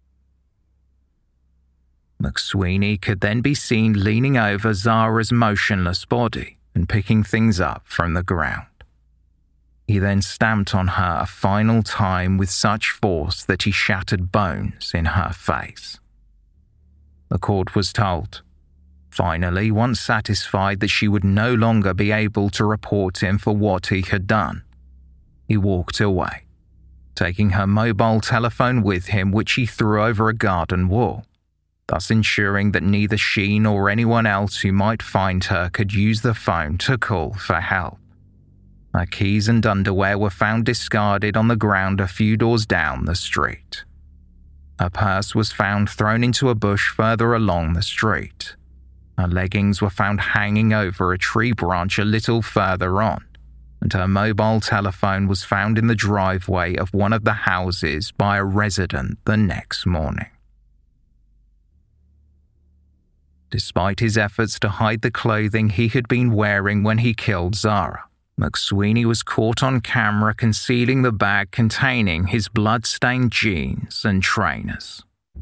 McSweeney could then be seen leaning over Zara's motionless body and picking things up from the ground. He then stamped on her a final time with such force that he shattered bones in her face. The court was told. Finally, once satisfied that she would no longer be able to report him for what he had done, he walked away, taking her mobile telephone with him, which he threw over a garden wall, thus ensuring that neither she nor anyone else who might find her could use the phone to call for help. Her keys and underwear were found discarded on the ground a few doors down the street. Her purse was found thrown into a bush further along the street. Her leggings were found hanging over a tree branch a little further on, and her mobile telephone was found in the driveway of one of the houses by a resident the next morning. Despite his efforts to hide the clothing he had been wearing when he killed Zara, McSweeney was caught on camera concealing the bag containing his blood-stained jeans and trainers.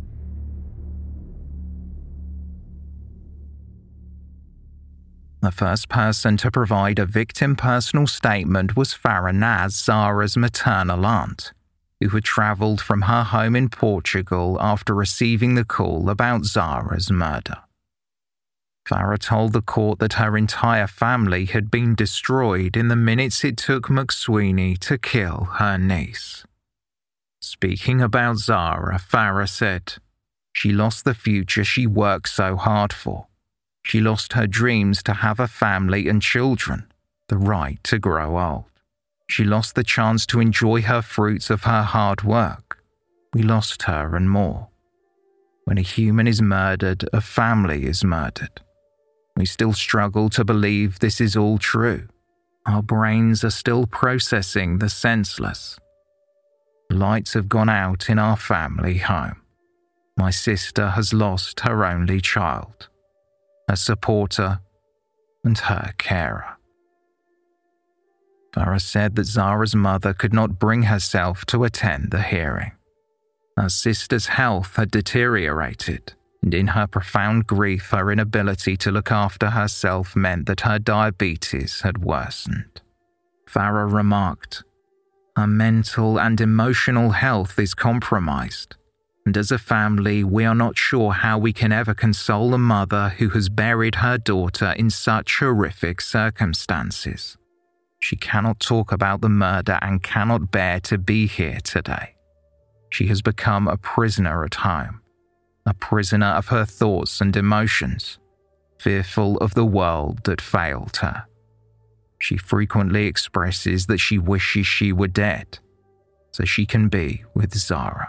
The first person to provide a victim personal statement was Farah Naz, Zara's maternal aunt, who had travelled from her home in Portugal after receiving the call about Zara's murder. Farah told the court that her entire family had been destroyed in the minutes it took McSweeney to kill her niece. Speaking about Zara, Farah said, "She lost the future she worked so hard for. She lost her dreams to have a family and children, the right to grow old. She lost the chance to enjoy her fruits of her hard work. We lost her and more. When a human is murdered, a family is murdered. We still struggle to believe this is all true. Our brains are still processing the senseless. Lights have gone out in our family home. My sister has lost her only child, her supporter, and her carer." Farah said that Zara's mother could not bring herself to attend the hearing. Her sister's health had deteriorated, and in her profound grief, her inability to look after herself meant that her diabetes had worsened. Farah remarked, "Her mental and emotional health is compromised, and as a family, we are not sure how we can ever console a mother who has buried her daughter in such horrific circumstances. She cannot talk about the murder and cannot bear to be here today. She has become a prisoner at home, a prisoner of her thoughts and emotions, fearful of the world that failed her. She frequently expresses that she wishes she were dead, so she can be with Zara."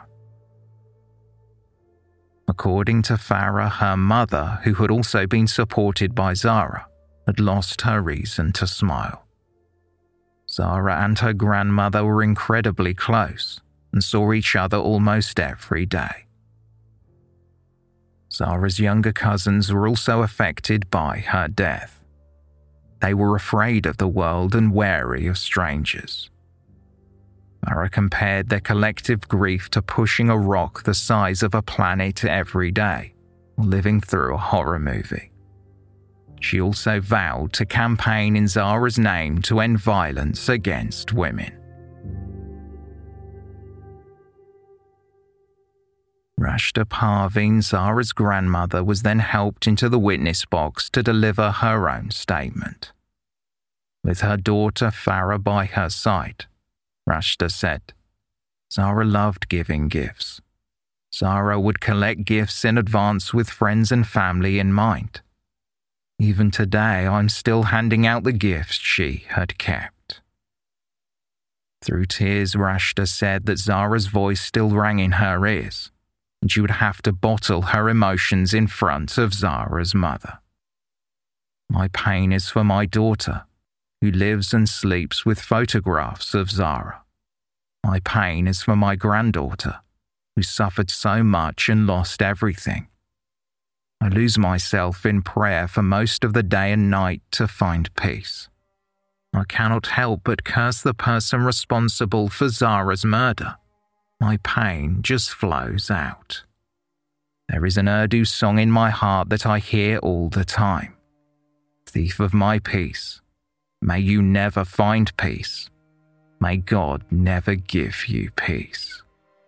According to Farah, her mother, who had also been supported by Zara, had lost her reason to smile. Zara and her grandmother were incredibly close and saw each other almost every day. Zara's younger cousins were also affected by her death. They were afraid of the world and wary of strangers. Farah compared their collective grief to pushing a rock the size of a planet every day, living through a horror movie. She also vowed to campaign in Zara's name to end violence against women. Rashda Parveen, Zara's grandmother, was then helped into the witness box to deliver her own statement. With her daughter Farah by her side, Rashda said, "Zara loved giving gifts. Zara would collect gifts in advance with friends and family in mind. Even today, I'm still handing out the gifts she had kept." Through tears, Rashda said that Zara's voice still rang in her ears, and she would have to bottle her emotions in front of Zara's mother. My pain is for my daughter, who lives and sleeps with photographs of Zara. My pain is for my granddaughter, who suffered so much and lost everything. I lose myself in prayer for most of the day and night to find peace. I cannot help but curse the person responsible for Zara's murder. My pain just flows out. There is an Urdu song in my heart that I hear all the time. Thief of my peace, may you never find peace. May God never give you peace.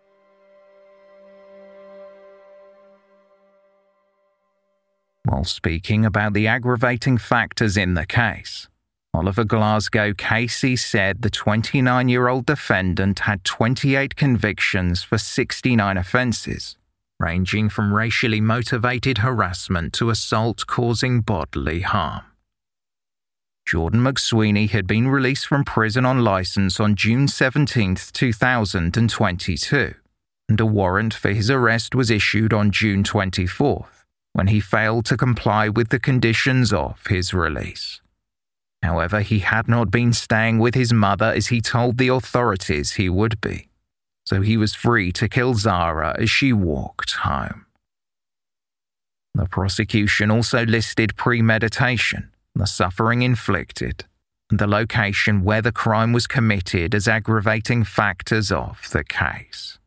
While speaking about the aggravating factors in the case, Oliver Glasgow Casey said the 29-year-old defendant had 28 convictions for 69 offences, ranging from racially motivated harassment to assault causing bodily harm. Jordan McSweeney had been released from prison on licence on June 17, 2022, and a warrant for his arrest was issued on June 24th, when he failed to comply with the conditions of his release. However, he had not been staying with his mother as he told the authorities he would be, so he was free to kill Zara as she walked home. The prosecution also listed premeditation, the suffering inflicted, and the location where the crime was committed as aggravating factors of the case.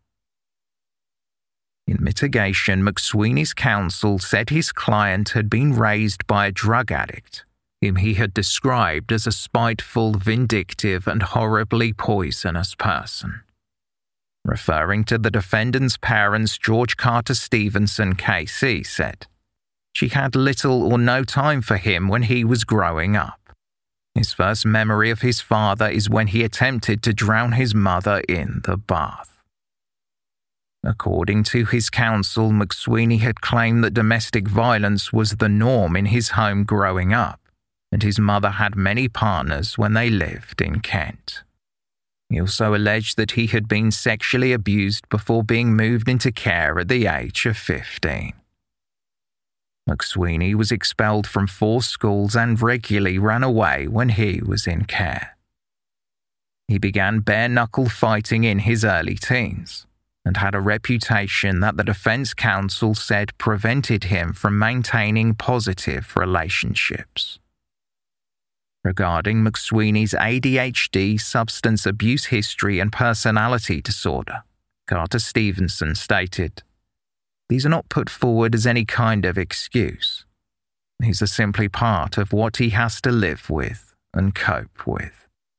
In mitigation, McSweeney's counsel said his client had been raised by a drug addict, whom he had described as a spiteful, vindictive, and horribly poisonous person. Referring to the defendant's parents, George Carter Stevenson KC said, "She had little or no time for him when he was growing up. His first memory of his father is when he attempted to drown his mother in the bath." According to his counsel, McSweeney had claimed that domestic violence was the norm in his home growing up, and his mother had many partners when they lived in Kent. He also alleged that he had been sexually abused before being moved into care at the age of 15. McSweeney was expelled from 4 schools and regularly ran away when he was in care. He began bare-knuckle fighting in his early teens, and had a reputation that the defense counsel said prevented him from maintaining positive relationships. Regarding McSweeney's ADHD, substance abuse history, and personality disorder, Carter Stevenson stated, "These are not put forward as any kind of excuse. These are simply part of what he has to live with and cope with."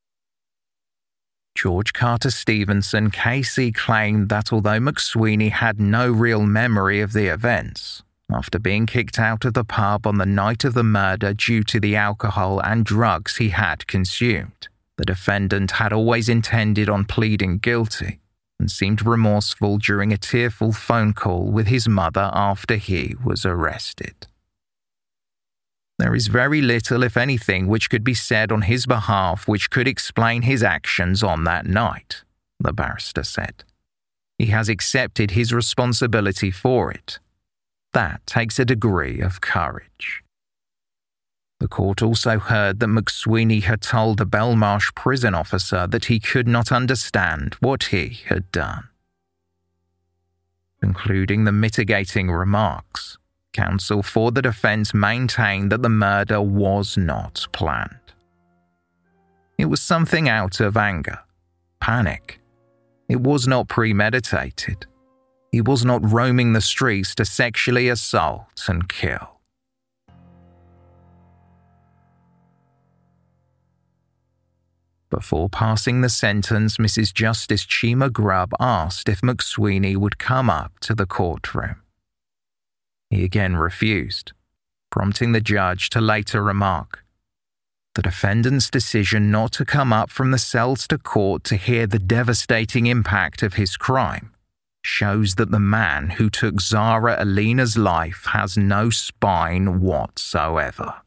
George Carter Stevenson KC claimed that although McSweeney had no real memory of the events, after being kicked out of the pub on the night of the murder due to the alcohol and drugs he had consumed, the defendant had always intended on pleading guilty and seemed remorseful during a tearful phone call with his mother after he was arrested. There is very little, if anything, which could be said on his behalf which could explain his actions on that night, the barrister said. He has accepted his responsibility for it. That takes a degree of courage. The court also heard that McSweeney had told a Belmarsh prison officer that he could not understand what he had done. Concluding the mitigating remarks, counsel for the defense maintained that the murder was not planned. It was something out of anger, panic. It was not premeditated. He was not roaming the streets to sexually assault and kill. Before passing the sentence, Mrs. Justice Chima Grubb asked if McSweeney would come up to the courtroom. He again refused, prompting the judge to later remark, "The defendant's decision not to come up from the cells to court to hear the devastating impact of his crime shows that the man who took Zara Alina's life has no spine whatsoever."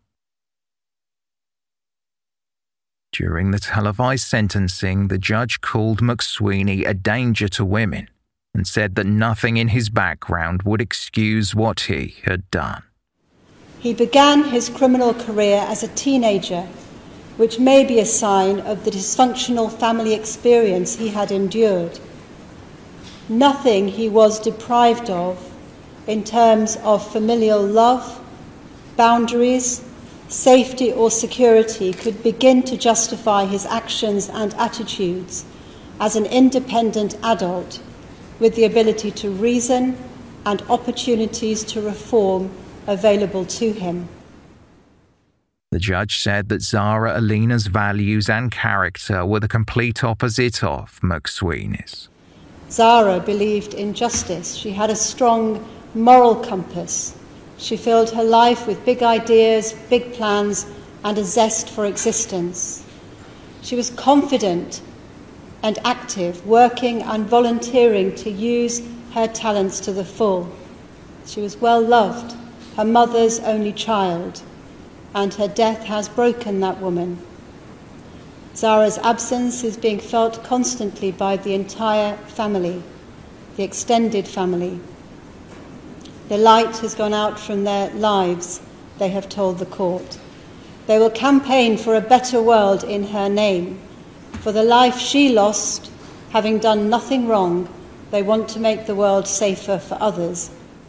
During the televised sentencing, the judge called McSweeney a danger to women and said that nothing in his background would excuse what he had done. He began his criminal career as a teenager, which may be a sign of the dysfunctional family experience he had endured. Nothing he was deprived of in terms of familial love, boundaries, safety or security could begin to justify his actions and attitudes as an independent adult with the ability to reason and opportunities to reform available to him. The judge said that Zara Alina's values and character were the complete opposite of McSweeney's. Zara believed in justice. She had a strong moral compass. She filled her life with big ideas, big plans, and a zest for existence. She was confident and active, working and volunteering to use her talents to the full. She was well loved, her mother's only child, and her death has broken that woman. Zara's absence is being felt constantly by the entire family, the extended family. The light has gone out from their lives, they have told the court. They will campaign for a better world in her name. For the life she lost, having done nothing wrong, they want to make the world safer for others.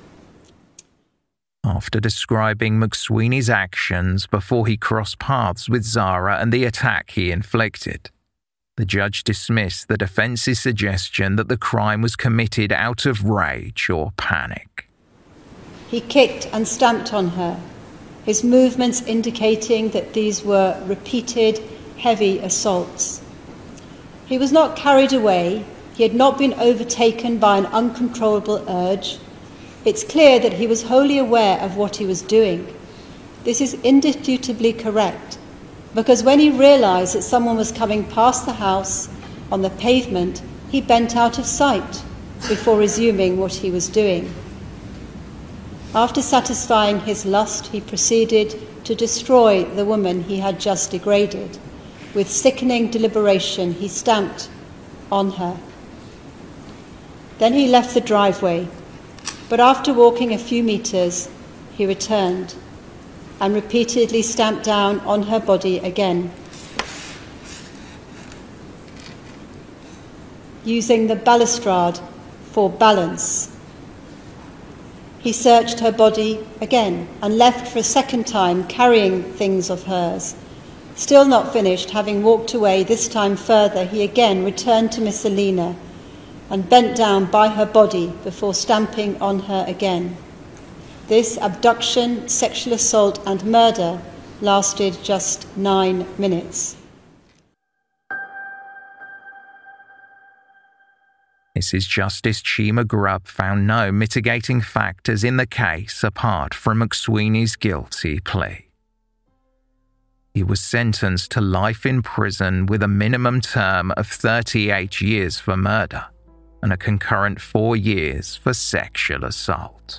After describing McSweeney's actions before he crossed paths with Zara and the attack he inflicted, the judge dismissed the defence's suggestion that the crime was committed out of rage or panic. He kicked and stamped on her, his movements indicating that these were repeated, heavy assaults. He was not carried away. He had not been overtaken by an uncontrollable urge. It's clear that he was wholly aware of what he was doing. This is indisputably correct, because when he realized that someone was coming past the house on the pavement, he bent out of sight before resuming what he was doing. After satisfying his lust, he proceeded to destroy the woman he had just degraded. With sickening deliberation, he stamped on her. Then he left the driveway, but after walking a few meters, he returned and repeatedly stamped down on her body again, using the balustrade for balance. He searched her body again and left for a second time, carrying things of hers. Still not finished, having walked away, this time further, he again returned to Miss Alina and bent down by her body before stamping on her again. This abduction, sexual assault and murder lasted just 9 minutes. Mrs. Justice Chima Grubb found no mitigating factors in the case apart from McSweeney's guilty plea. He was sentenced to life in prison with a minimum term of 38 years for murder and a concurrent 4 years for sexual assault.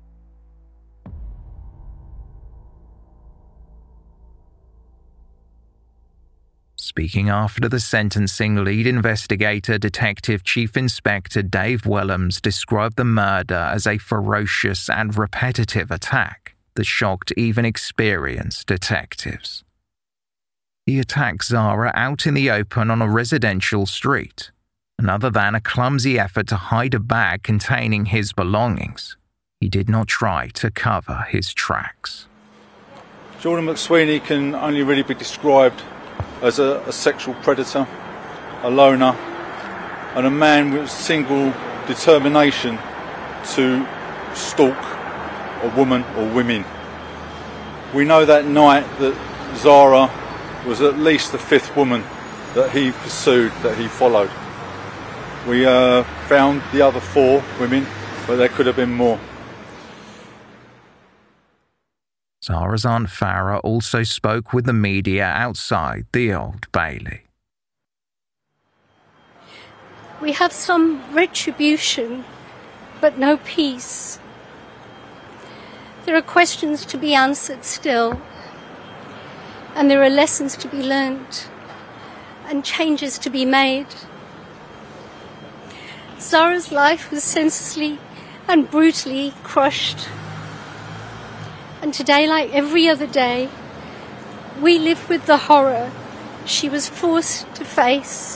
Speaking after the sentencing, lead investigator Detective Chief Inspector Dave Wellams described the murder as a ferocious and repetitive attack that shocked even experienced detectives. He attacked Zara out in the open on a residential street, and other than a clumsy effort to hide a bag containing his belongings, he did not try to cover his tracks. Jordan McSweeney can only really be described as a sexual predator, a loner, and a man with single determination to stalk a woman or women. We know that night that Zara was at least the 5th woman that he pursued, that he followed. We found the other 4 women, but there could have been more. Zara's Aunt Farah also spoke with the media outside the Old Bailey. We have some retribution, but no peace. There are questions to be answered still, and there are lessons to be learned, and changes to be made. Zara's life was senselessly and brutally crushed. And today, like every other day, we live with the horror she was forced to face.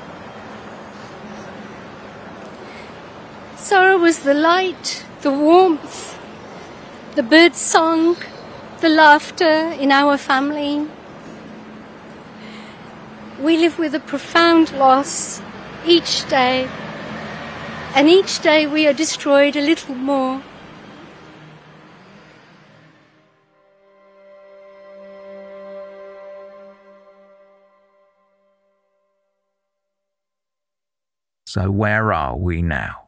Zara was the light, the warmth, the bird song, the laughter in our family. We live with a profound loss each day, and each day we are destroyed a little more. So where are we now?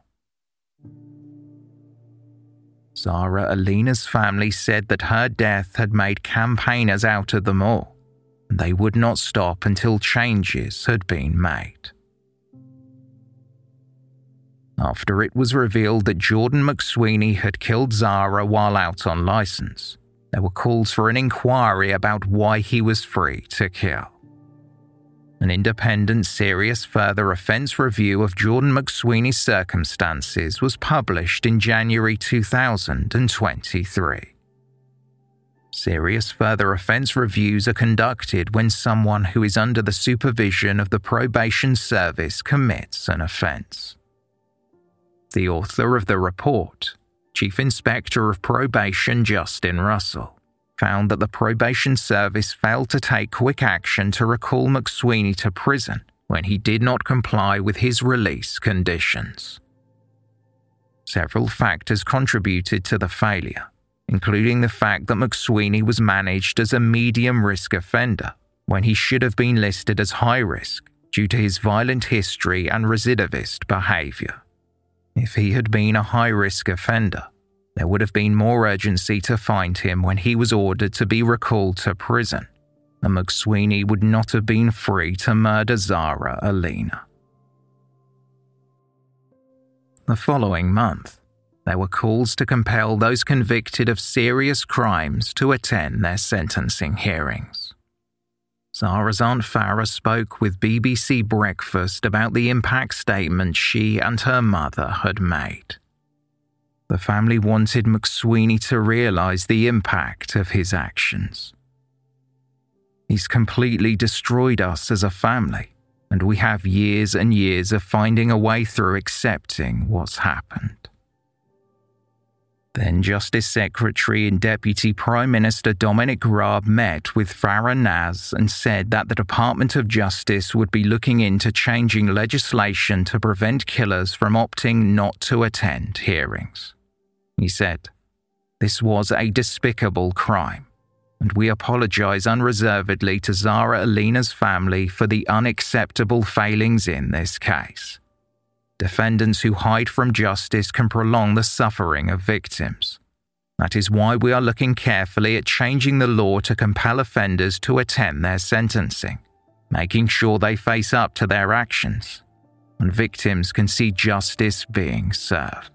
Zara Alina's family said that her death had made campaigners out of them all, and they would not stop until changes had been made. After it was revealed that Jordan McSweeney had killed Zara while out on license, there were calls for an inquiry about why he was free to kill. An independent serious further offence review of Jordan McSweeney's circumstances was published in January 2023. Serious further offence reviews are conducted when someone who is under the supervision of the probation service commits an offence. The author of the report, Chief Inspector of Probation Justin Russell, found that the probation service failed to take quick action to recall McSweeney to prison when he did not comply with his release conditions. Several factors contributed to the failure, including the fact that McSweeney was managed as a medium-risk offender when he should have been listed as high risk due to his violent history and recidivist behaviour. If he had been a high-risk offender, there would have been more urgency to find him when he was ordered to be recalled to prison, and McSweeney would not have been free to murder Zara Alina. The following month, there were calls to compel those convicted of serious crimes to attend their sentencing hearings. Zara's Aunt Farah spoke with BBC Breakfast about the impact statement she and her mother had made. The family wanted McSweeney to realise the impact of his actions. He's completely destroyed us as a family, and we have years and years of finding a way through accepting what's happened. Then Justice Secretary and Deputy Prime Minister Dominic Raab met with Farah Naz and said that the Department of Justice would be looking into changing legislation to prevent killers from opting not to attend hearings. He said, "This was a despicable crime, and we apologise unreservedly to Zara Alina's family for the unacceptable failings in this case. Defendants who hide from justice can prolong the suffering of victims. That is why we are looking carefully at changing the law to compel offenders to attend their sentencing, making sure they face up to their actions, and victims can see justice being served."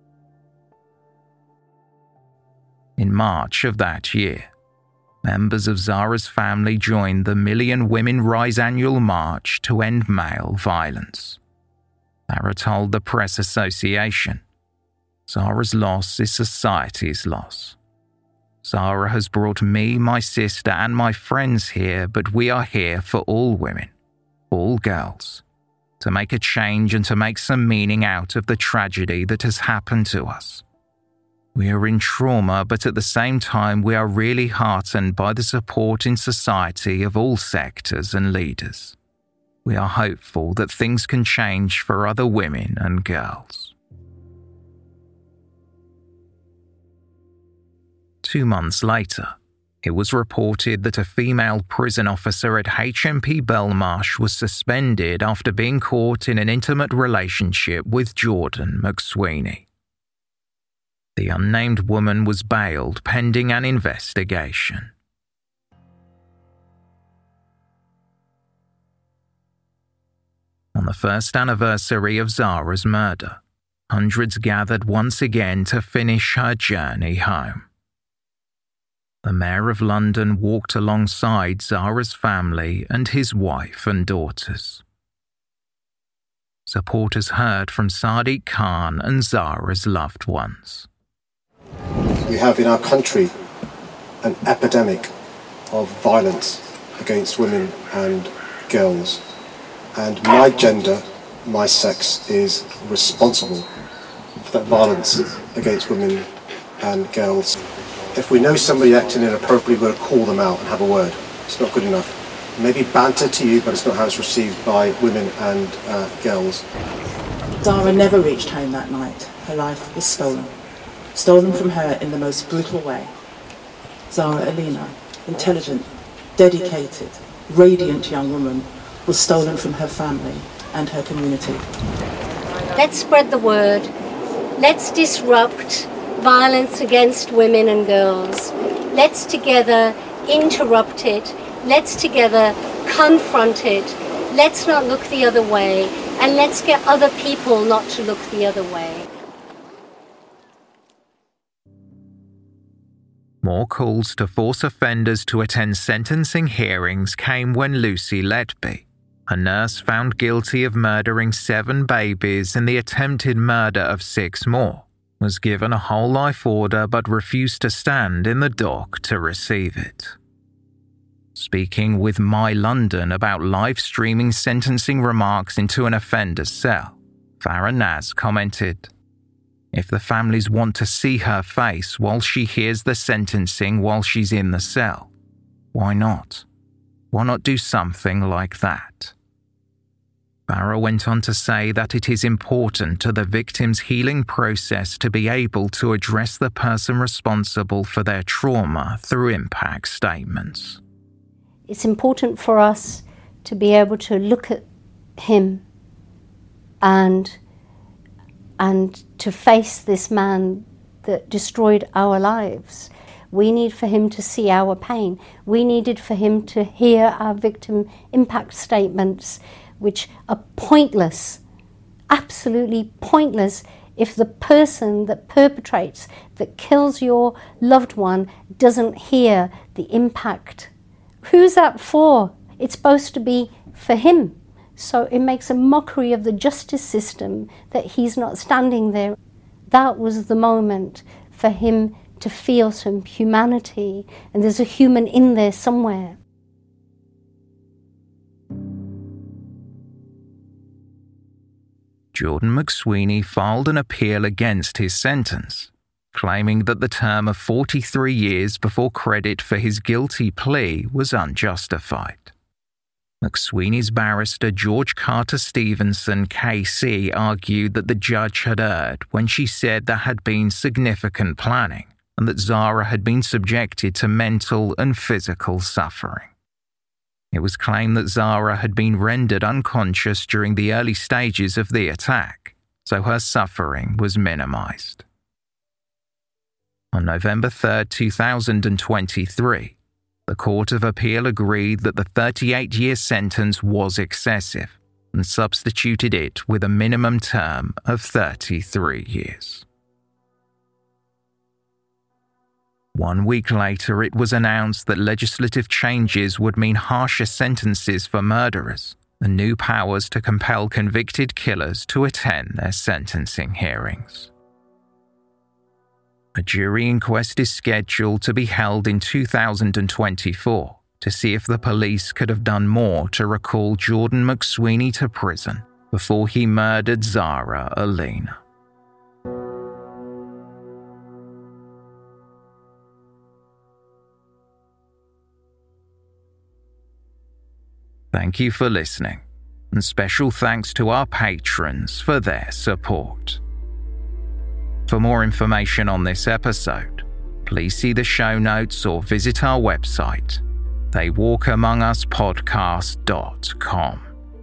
In March of that year, members of Zara's family joined the Million Women Rise annual march to end male violence. Farah told the Press Association, "Zara's loss is society's loss. Zara has brought me, my sister, and my friends here, but we are here for all women, all girls, to make a change and to make some meaning out of the tragedy that has happened to us. We are in trauma, but at the same time we are really heartened by the support in society of all sectors and leaders. We are hopeful that things can change for other women and girls." 2 months later, it was reported that a female prison officer at HMP Belmarsh was suspended after being caught in an intimate relationship with Jordan McSweeney. The unnamed woman was bailed pending an investigation. On the first anniversary of Zara's murder, hundreds gathered once again to finish her journey home. The Mayor of London walked alongside Zara's family and his wife and daughters. supporters heard from Sadiq Khan and Zara's loved ones. We have in our country an epidemic of violence against women and girls, and my gender, my sex, is responsible for that violence against women and girls. If we know somebody acting inappropriately, we've got to call them out and have a word. It's not good enough. Maybe banter to you, but it's not how it's received by women and girls. Zara never reached home that night. Her life was stolen. Stolen from her in the most brutal way. Zara Alina, intelligent, dedicated, radiant young woman, was stolen from her family and her community. Let's spread the word. Let's disrupt violence against women and girls. Let's together interrupt it. Let's together confront it. Let's not look the other way. And let's get other people not to look the other way. More calls to force offenders to attend sentencing hearings came when Lucy Ledby, a nurse found guilty of murdering 7 babies and the attempted murder of 6 more, was given a whole life order but refused to stand in the dock to receive it. Speaking with My London about live streaming sentencing remarks into an offender's cell, Farah Naz commented, "If the families want to see her face while she hears the sentencing while she's in the cell, why not? Why not do something like that?" Farah went on to say that it is important to the victim's healing process to be able to address the person responsible for their trauma through impact statements. It's important for us to be able to look at him and to face this man that destroyed our lives. We need for him to see our pain. We needed for him to hear our victim impact statements, which are pointless, absolutely pointless if the person that perpetrates, that kills your loved one, doesn't hear the impact. Who's that for? It's supposed to be for him. So it makes a mockery of the justice system that he's not standing there. That was the moment for him to feel some humanity, and there's a human in there somewhere. Jordan McSweeney filed an appeal against his sentence, claiming that the term of 43 years before credit for his guilty plea was unjustified. McSweeney's barrister George Carter Stevenson KC argued that the judge had erred when she said there had been significant planning and that Zara had been subjected to mental and physical suffering. It was claimed that Zara had been rendered unconscious during the early stages of the attack, so her suffering was minimized. On November 3, 2023, the Court of Appeal agreed that the 38-year sentence was excessive and substituted it with a minimum term of 33 years. 1 week later, it was announced that legislative changes would mean harsher sentences for murderers and new powers to compel convicted killers to attend their sentencing hearings. A jury inquest is scheduled to be held in 2024 to see if the police could have done more to recall Jordan McSweeney to prison before he murdered Zara Alina. Thank you for listening, and special thanks to our patrons for their support. For more information on this episode, please see the show notes or visit our website, theywalkamonguspodcast.com.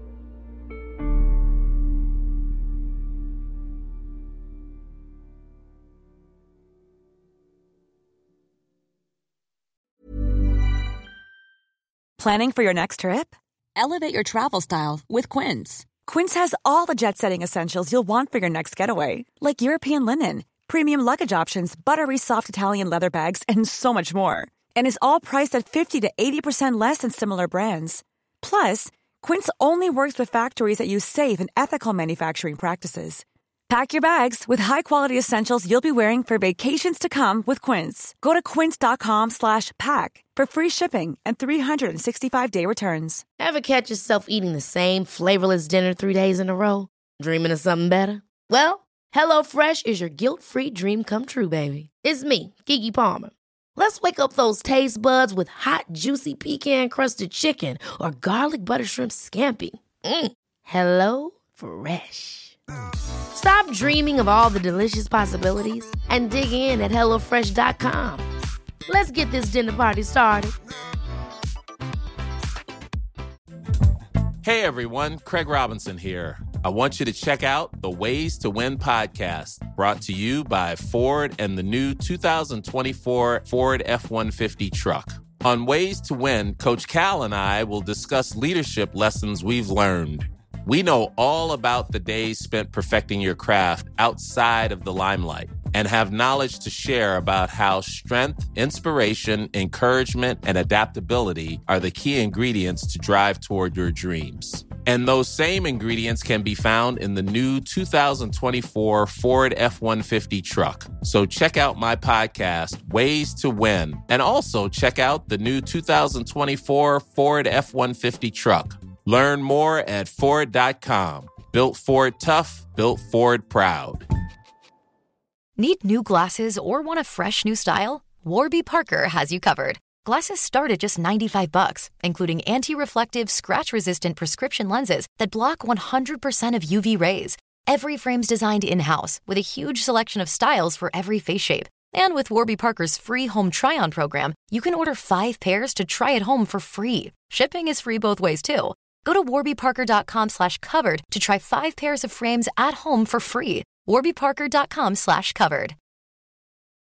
Planning for your next trip? Elevate your travel style with Quince. Quince has all the jet-setting essentials you'll want for your next getaway, like European linen, premium luggage options, buttery soft Italian leather bags, and so much more. And is all priced at 50 to 80% less than similar brands. Plus, Quince only works with factories that use safe and ethical manufacturing practices. Pack your bags with high-quality essentials you'll be wearing for vacations to come with Quince. Go to quince.com/pack for free shipping and 365-day returns. Ever catch yourself eating the same flavorless dinner 3 days in a row? Dreaming of something better? Well, HelloFresh is your guilt-free dream come true, baby. It's me, Keke Palmer. Let's wake up those taste buds with hot, juicy pecan-crusted chicken or garlic butter shrimp scampi. Hello Fresh. Stop dreaming of all the delicious possibilities and dig in at HelloFresh.com. Let's get this dinner party started. Hey everyone, Craig Robinson here. I want you to check out the Ways to Win podcast, brought to you by Ford and the new 2024 Ford F-150 truck. On Ways to Win, Coach Cal and I will discuss leadership lessons we've learned. We know all about the days spent perfecting your craft outside of the limelight and have knowledge to share about how strength, inspiration, encouragement, and adaptability are the key ingredients to drive toward your dreams. And those same ingredients can be found in the new 2024 Ford F-150 truck. So check out my podcast, Ways to Win, and also check out the new 2024 Ford F-150 truck. Learn more at Ford.com. Built Ford tough, built Ford proud. Need new glasses or want a fresh new style? Warby Parker has you covered. Glasses start at just $95, including anti-reflective, scratch-resistant prescription lenses that block 100% of UV rays. Every frame's designed in-house with a huge selection of styles for every face shape. And with Warby Parker's free home try-on program, you can order 5 pairs to try at home for free. Shipping is free both ways, too. Go to warbyparker.com/covered to try 5 pairs of frames at home for free. warbyparker.com/covered.